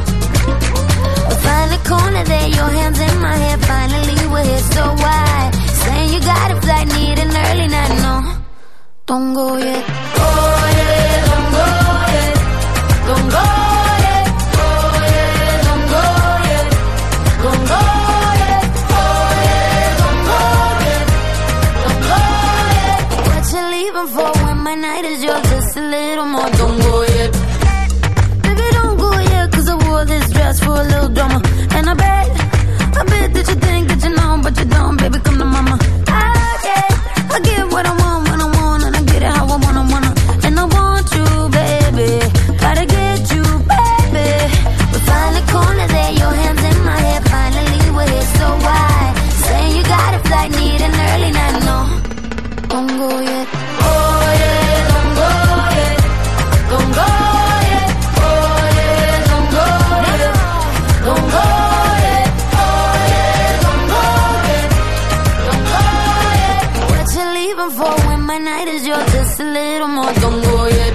Find the corner there, your hands in my hair, finally we're here, so why? Saying you got a flight, need an early night, no, don't go yet. Oh yeah, don't go yet, don't go yet. Oh yeah, don't go yet, don't go yet. Oh yeah, don't go yet, don't go yet. What you leaving for when my night is yours? Just a little more, don't go yet. Baby, don't go yet, cause I wore this dress for a little drama. And I bet, I bet that you think that you know, but you don't, baby, come to mama. I get, I get what I want when I want, and I get it how I wanna, wanna. And I want you, baby, gotta get you, baby. We find the corner there, your hands in my hair, finally we're here, so why? Saying you got a flight, need an early night, no, don't go yet. Oh yeah, don't go yet, don't go yet. Oh yeah, don't go yet, don't go yet. Oh yeah, don't go yet, don't go yet. What you leaving for when my night is yours? Just a little more, don't go yet.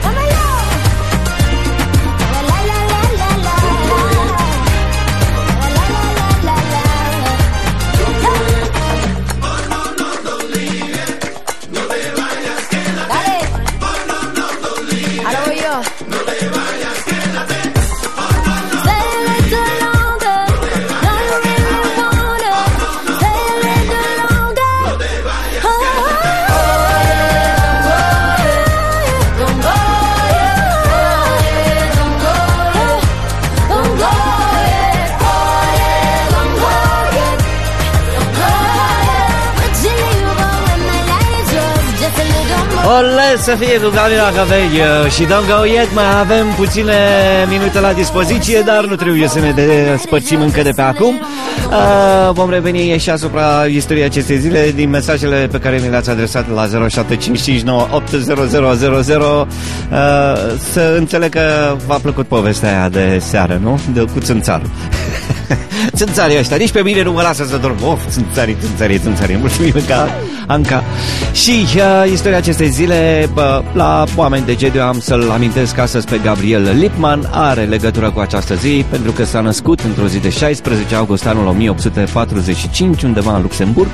Ole să fie cu Camila Cabello și Don't Go Yet. Mai avem puține minute la dispoziție, dar nu trebuie să ne despărțim încă de pe acum. uh, Vom reveni și asupra istoriei acestei zile din mesajele pe care mi le-ați adresat la zero șapte cinci cinci nouă opt zero zero zero zero. uh, Să înțeleg că v-a plăcut povestea aia de seară, nu? De, cu țânțarul. Țânțarii ăștia, nici pe mine nu mă lasă să dorm. Of, țânțarii, țânțarii, țânțarii. Mulțumim ca Anca. Și uh, istoria acestei zile, bă, la oameni de geniu am să-l amintesc astăzi pe Gabriel Lippmann. Are legătură cu această zi pentru că s-a născut într-o zi de șaisprezece august anul o mie opt sute patruzeci și cinci undeva în Luxemburg.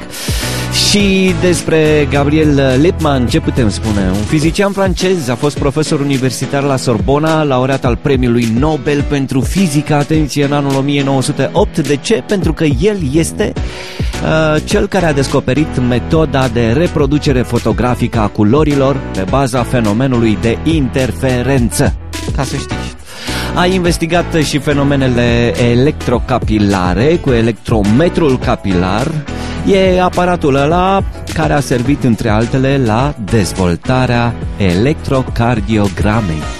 Și despre Gabriel Lippmann ce putem spune? Un fizician francez, a fost profesor universitar la Sorbona, laureat al premiului Nobel pentru fizică, atenție, în anul o mie nouă sute opt. De ce? Pentru că el este uh, cel care a descoperit metoda de reproducere fotografică a culorilor pe baza fenomenului de interferență. Ca să știți. A investigat și fenomenele electrocapilare cu electrometrul capilar. E aparatul ăla care a servit între altele la dezvoltarea electrocardiogramei.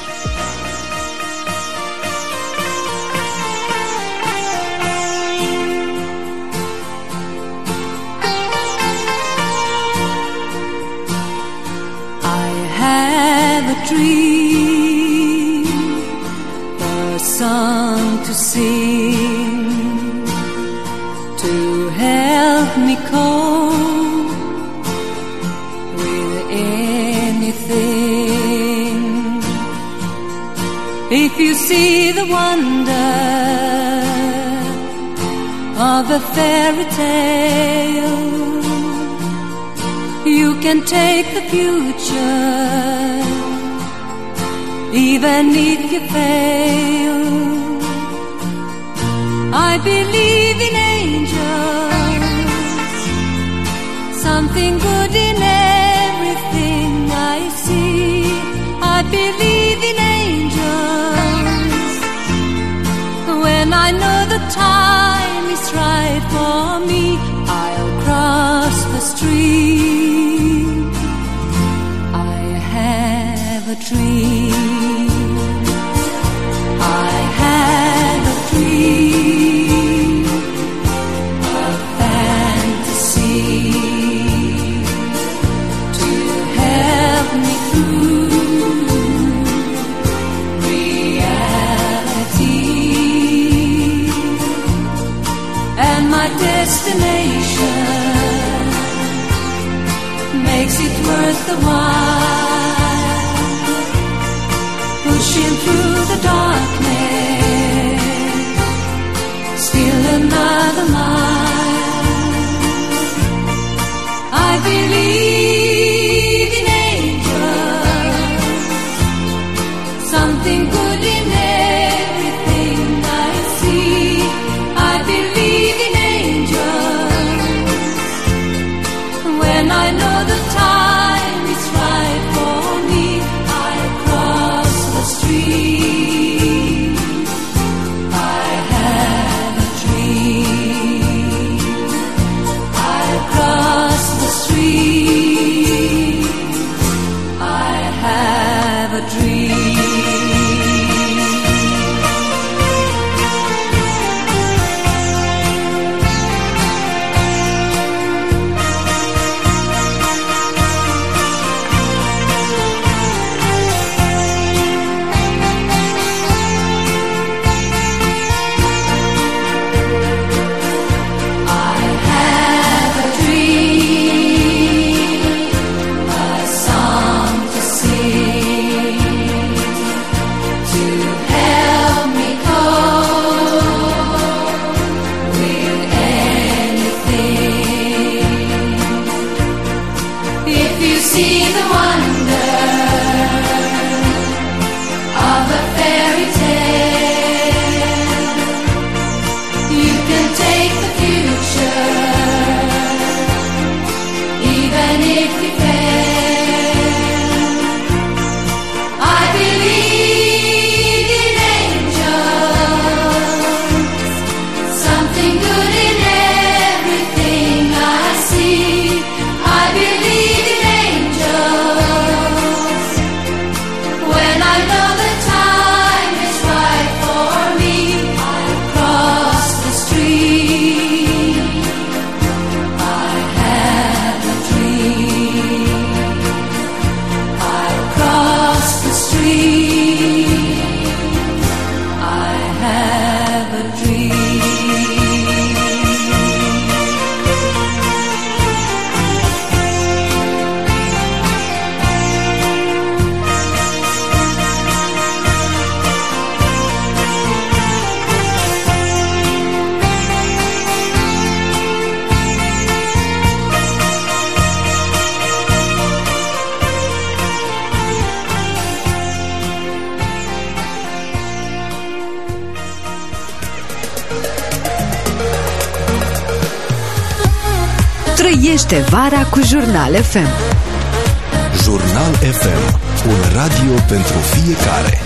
Dream, a song to sing, to help me cope with anything. If you see the wonder of a fairy tale, you can take the future even if you fail. I believe in angels, something good in everything I see. I believe in angels when I know the time is right for me. I'll cross the street dream. I had a dream, a fantasy to help me through reality, and my destination makes it worth the while, pushing through the darkness, still another mile. I believe in angels, something good in everything I see. I believe in angels when I know the time is right for me. I cross the street. I had a dream. I cross the street. I have a dream. See the wonder of a fairy tale. You can take the future, even if you fail. I believe in angels, something good in everything I see. I believe in when I know the time is right for me. I cross the street. I had a dream. I cross the street. I have a dream. Trăiește vara cu Jurnal F M. Jurnal F M, un radio pentru fiecare.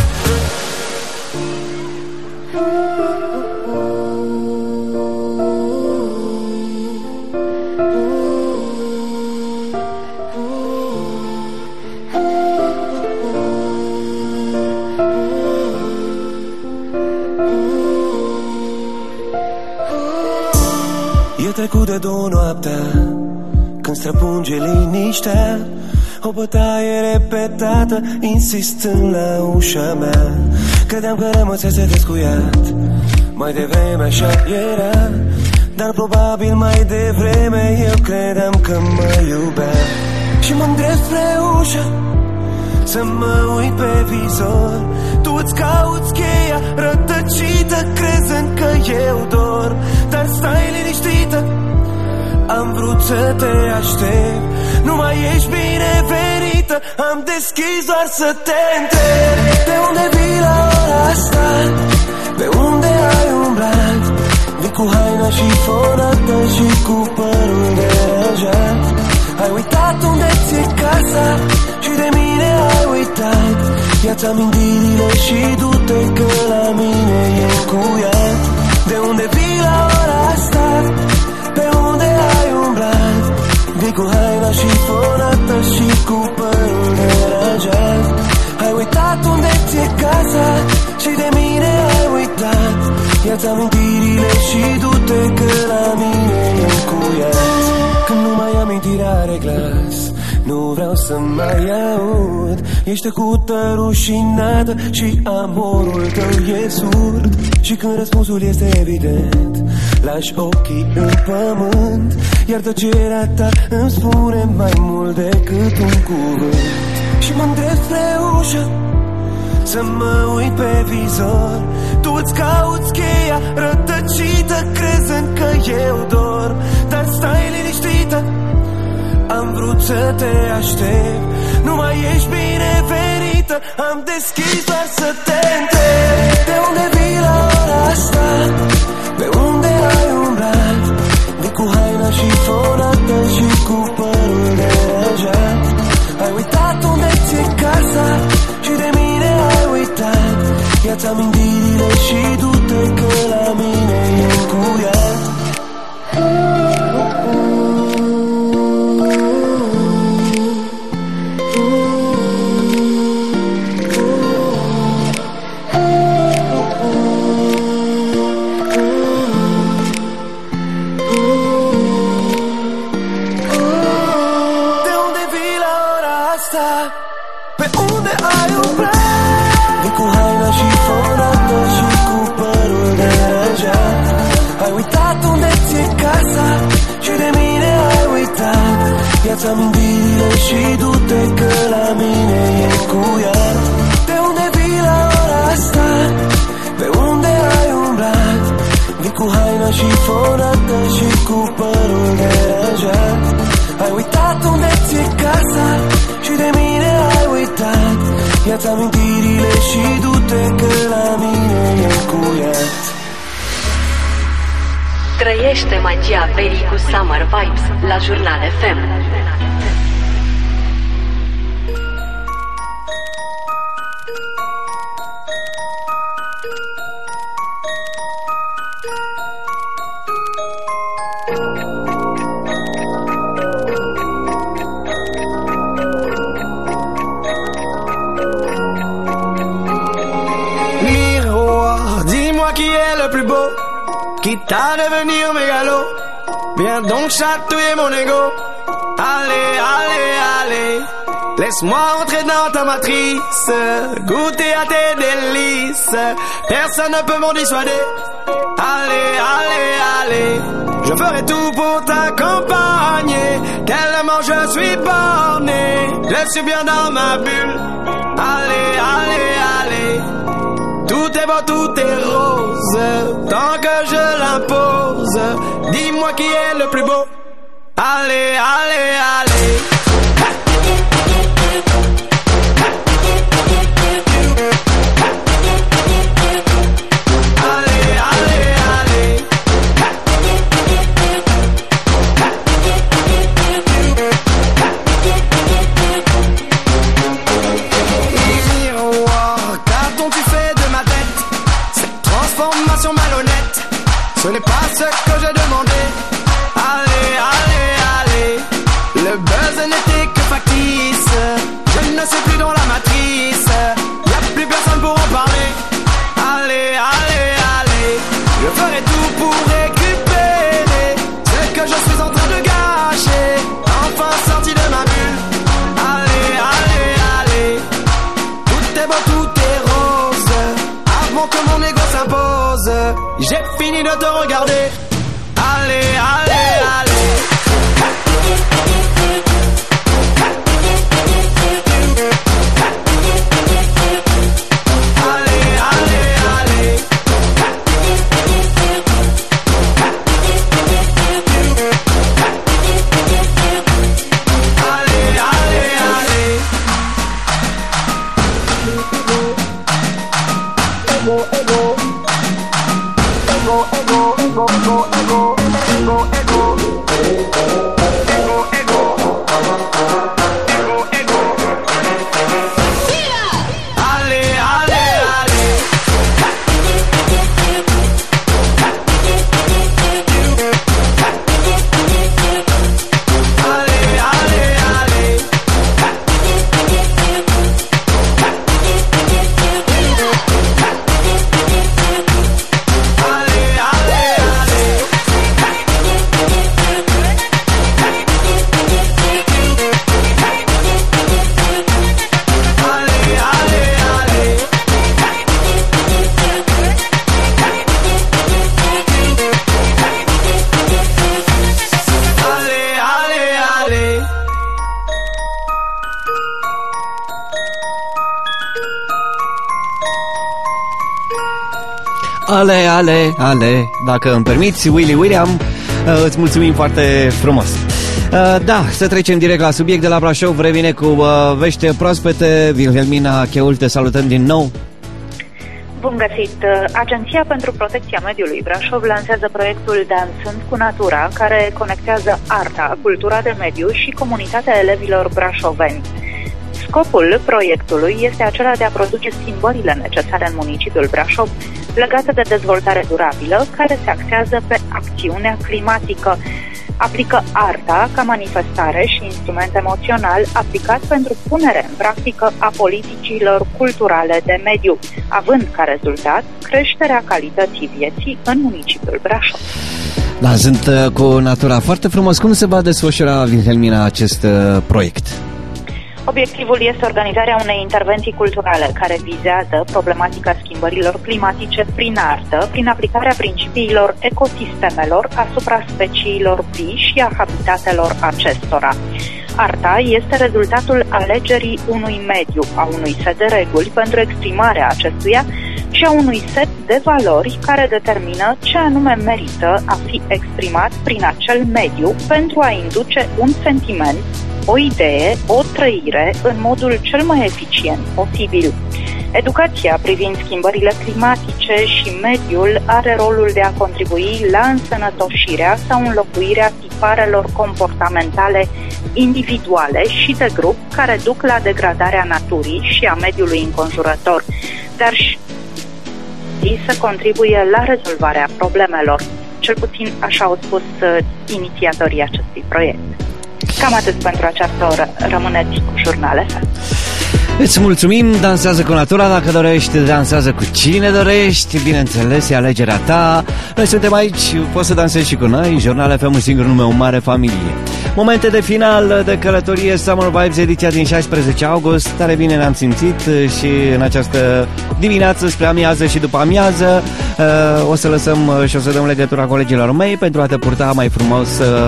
E trecut de două noaptea, când străpunge liniștea, o bătaie repetată, insistând la ușa mea. Credeam că rămăsese descuiat, mai devreme așa era, dar probabil mai devreme eu credeam că mă iubea. Și mă îndrept spre ușă, să mă uit pe vizor. Tu îți cauți cheia rătăcită, crezând că eu dor, dar stai liniștită, am vrut să te aștept. Nu mai ești binevenită, am deschis doar să te întreb. De unde vii la ora asta? Pe unde ai umblat? Vii cu haina șifonată și cu părul deranjat. Ai uitat unde ți-e casa și de mine ai uitat. Ia-ți amintirile și du-te, că la mine e încuiat. De unde vii la ora asta? Pe unde ai umblat? Vii cu haina șifonată și cu părul deranjat. Ia-ți amintirile și du-te că la mine e încuiat. Când nu mai amintirea are glas, nu vreau să mai aud. Ești tăcută, rușinată și amorul tău e surd. Și când răspunsul este evident, lași ochii în pământ. Iar tăcerea ta îmi spune mai mult decât un cuvânt. Și mă îndrept spre ușă să mă uit pe vizor. Tu îți cauți cheia rătăcită, crezând că eu dorm. Dar stai liniștită, am vrut să te aștept. Nu mai ești binevenită, am deschis doar să te întreb. De unde vii la ora asta? Pe unde ai umblat? Vii cu haina șifonată și cu părul deranjat. Ai uitat unde ți-e casa și de mine ai uitat. Ia-ți amintirile și du-te că la mine e încuiat. Pe unde ai umblat? Vii cu haina șifonată și cu părul deranjat. Ai uitat unde ți-e casa și de mine ai uitat. Ia-ți amintirile și du-te că la mine e încuiat. De unde vii la ora asta? Pe unde ai umblat? Vii cu haina șifonată și cu părul deranjat. Ai uitat unde ți-e casa și de mine ai uitat. Ia-ți amintirile și du-te că la mine e încuiat. Trăiește magia verii cu Summer Vibes la Jurnal F M. Quitte à devenir mégalo, viens donc chatouiller mon ego. Allez, allez, allez, laisse-moi entrer dans ta matrice, goûter à tes délices, personne ne peut m'en dissuader. Allez, allez, allez, je ferai tout pour t'accompagner, tellement je suis borné, je suis bien dans ma bulle. Allez, allez, allez, tout est beau, tout est rose, tant que je l'impose. Dis-moi qui est le plus beau. Allez, allez, allez. Allez, allez, allez. Miroir, qu'as-tu fait de ma tête? Cette transformation malhonnête, ce n'est pas ce que j'ai demandé. Allez, allez, allez, le buzz n'était que factice. Je ne suis plus dans la matrice, y'a plus personne pour en parler. Allez, allez, allez, je ferai tout pour récupérer ce que je suis en train de gâcher, enfin sorti de ma bulle. Allez, allez, allez, tout est beau, tout est rose, avant que mon ego s'impose. J'ai fini de te regarder. Allez, allez, allez. Allez, allez, allez. Allez, allez, allez. Ego, ego. Ego, ego, ego, ego, ego, ego, ego. Ale, ale, ale, dacă îmi permiți, Willy William, uh, îți mulțumim foarte frumos. Uh, da, să trecem direct la subiect. De la Brașov revine cu uh, vești proaspete. Wilhelmina Cheul, te salutăm din nou. Bun găsit! Agenția pentru Protecția Mediului Brașov lansează proiectul Dansând cu Natura, care conectează arta, cultura de mediu și comunitatea elevilor brașoveni. Scopul proiectului este acela de a produce schimbările necesare în municipiul Brașov legate de dezvoltare durabilă, care se axează pe acțiunea climatică. Aplică arta ca manifestare și instrument emoțional aplicat pentru punere în practică a politicilor culturale de mediu, având ca rezultat creșterea calității vieții în municipiul Brașov. Da, sunt uh, cu Natura. Foarte frumos. Cum se va desfășura, Wilhelmina, acest uh, proiect? Obiectivul este organizarea unei intervenții culturale care vizează problematica schimbărilor climatice prin artă, prin aplicarea principiilor ecosistemelor asupra speciilor vii și a habitatelor acestora. Arta este rezultatul alegerii unui mediu, a unui set de reguli pentru exprimarea acestuia și a unui set de valori care determină ce anume merită a fi exprimat prin acel mediu pentru a induce un sentiment, o idee, o trăire în modul cel mai eficient posibil. Educația privind schimbările climatice și mediul are rolul de a contribui la însănătoșirea sau înlocuirea tiparelor comportamentale individuale și de grup care duc la degradarea naturii și a mediului înconjurător, dar și să contribuie la rezolvarea problemelor. Cel puțin așa au spus uh, inițiatorii acestui proiect. Cam atât pentru această oră. Rămâneți cu Jurnal F M. Îți mulțumim, dansează cu Natura. Dacă dorești, dansează cu cine dorești. Bineînțeles, e alegerea ta. Noi suntem aici, poți să dansezi și cu noi. Jurnal F M, un singur nume, o mare familie. Momente de final de călătorie Summer Vibes, ediția din șaisprezece august. Tare bine ne-am simțit și în această dimineață spre amiază și după amiază o să lăsăm și o să dăm legătura colegilor mei pentru a te purta mai frumos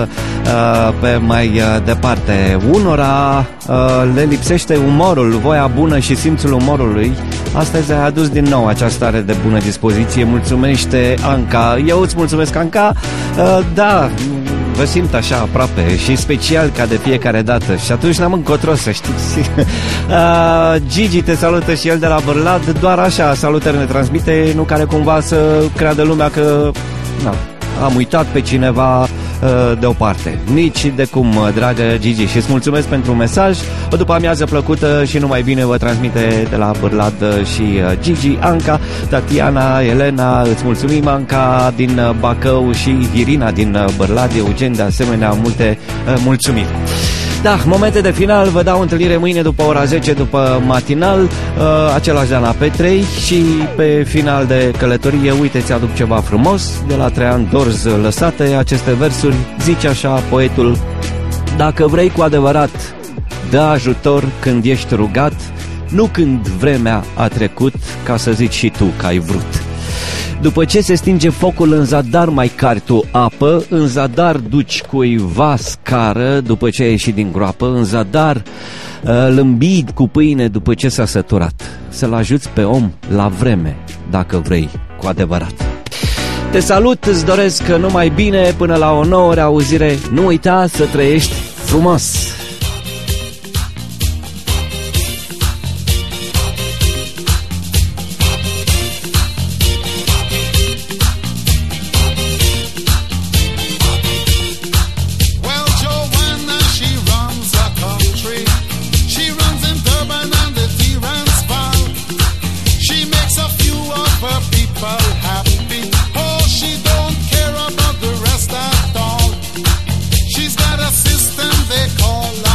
pe mai departe. Unora le lipsește umorul, voia bună și simțul umorului. Astăzi ai adus din nou această stare de bună dispoziție. Mulțumește Anca. Eu îți mulțumesc, Anca. Da, vă simt așa aproape și special ca de fiecare dată și atunci n-am încotro, să știți. uh, Gigi te salută și el de la Bârlad. Doar așa salutări ne transmite, nu care cumva să creadă lumea că na, am uitat pe cineva uh, deoparte. Nici de cum, dragă Gigi, și îți mulțumesc pentru un mesaj. O după amiază plăcută și numai bine vă transmite de la Bârlad și uh, Gigi, Anca, Tatiana, Elena, îți mulțumim, Anca din uh, Bacău și Irina din uh, Bârlad, Eugen, de asemenea, multe uh, mulțumiri. Da, momente de final, vă dau întâlnire mâine după ora zece, după matinal, uh, același de Ana Petrei și pe final de călătorie, uite, ți-aduc ceva frumos, de la Traian Dorz lăsate aceste versuri, zice așa poetul: dacă vrei cu adevărat, dă ajutor când ești rugat, nu când vremea a trecut, ca să zici și tu că ai vrut. După ce se stinge focul în zadar mai cari tu apă, în zadar duci cuiva scară după ce a ieșit din groapă, în zadar îl îmbii cu pâine după ce s-a săturat. Să-l ajuți pe om la vreme, dacă vrei cu adevărat. Te salut, îți doresc numai bine până la o nouă reauzire. Nu uita să trăiești frumos! She's got a system they call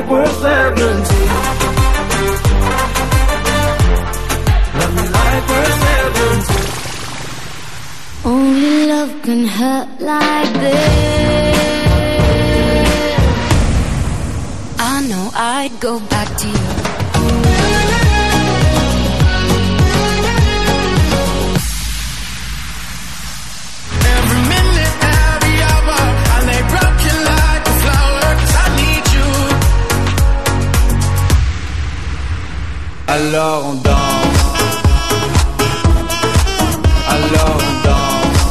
worth seventeen. Love me like we're seventeen. Only love can hurt like this. I know I'd go back to you. Every minute, every hour, I lay broken like a flower, 'cause I need you. Alors on danse. Alors on danse.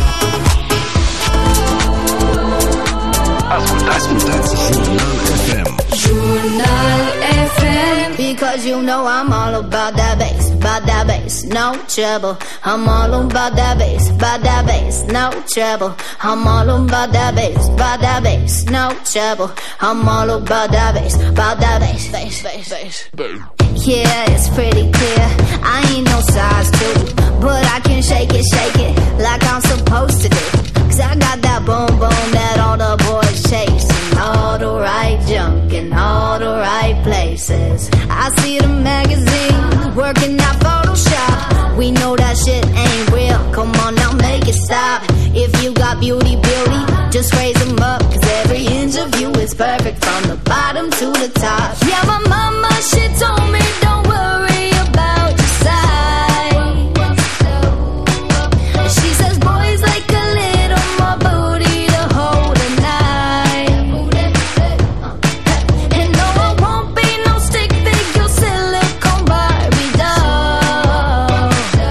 Ascultați, ascultați Jurnal F M. Jurnal F M. Because you know I'm all about that bass, about that bass, no trouble. I'm all about that bass, about that bass, no trouble. I'm all about that bass, about that bass, no trouble. I'm all about that bass, about that bass, bass, bass, bass. Yeah, it's pretty clear. I ain't no size two, but I can shake it, shake it like I'm supposed to do. 'Cause I got that boom boom that all the boys chase, and all the right junk in all the right places. I see the magazines working out Photoshop. We know that shit ain't real. Come on now, make it stop. If you got beauty, beauty, just raise them up. 'Cause every inch of you is perfect from the bottom to the top. Yeah, my mama, she told me don't worry about your size. She says boys like a little more booty to hold a knife. And no, I won't be no stick figure silicone Barbie doll.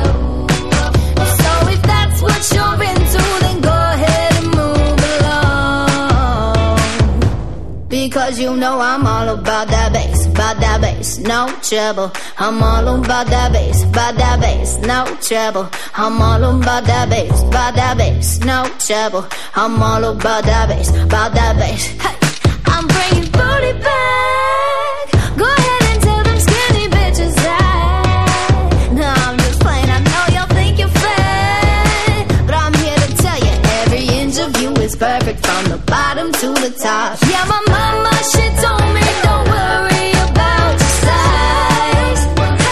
So if that's what you're into, then go ahead and move along. Because you know I'm all about that bass, about that bass, no trouble. I'm all about that bass, about that bass, no trouble. I'm all about that bass, about that bass, no trouble. I'm all about that bass, about that bass. Hey, I'm bringing booty back. Go ahead and tell them skinny bitches that. No, I'm just playing. I know y'all think you're fat, but I'm here to tell you every inch of you is perfect from the bottom to the top. Yeah, my mama, she told me don't worry about your size.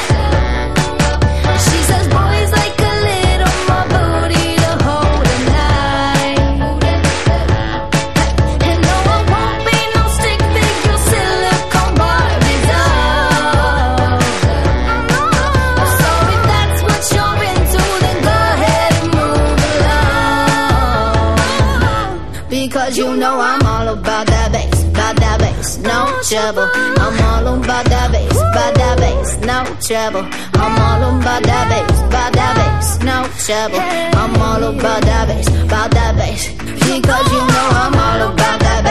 She says boys like a little more booty to hold a knife. And no, I won't be no stick figure silicone Barbie doll. So if that's what you're into, then go ahead and move along. Because you know I'm all about that bass, about that bass, no trouble. I'm all about that bass, about that bass, no trouble. I'm all about that bass, about that bass, no trouble. I'm all about that bass, about that bass. Because you know I'm all about that bass.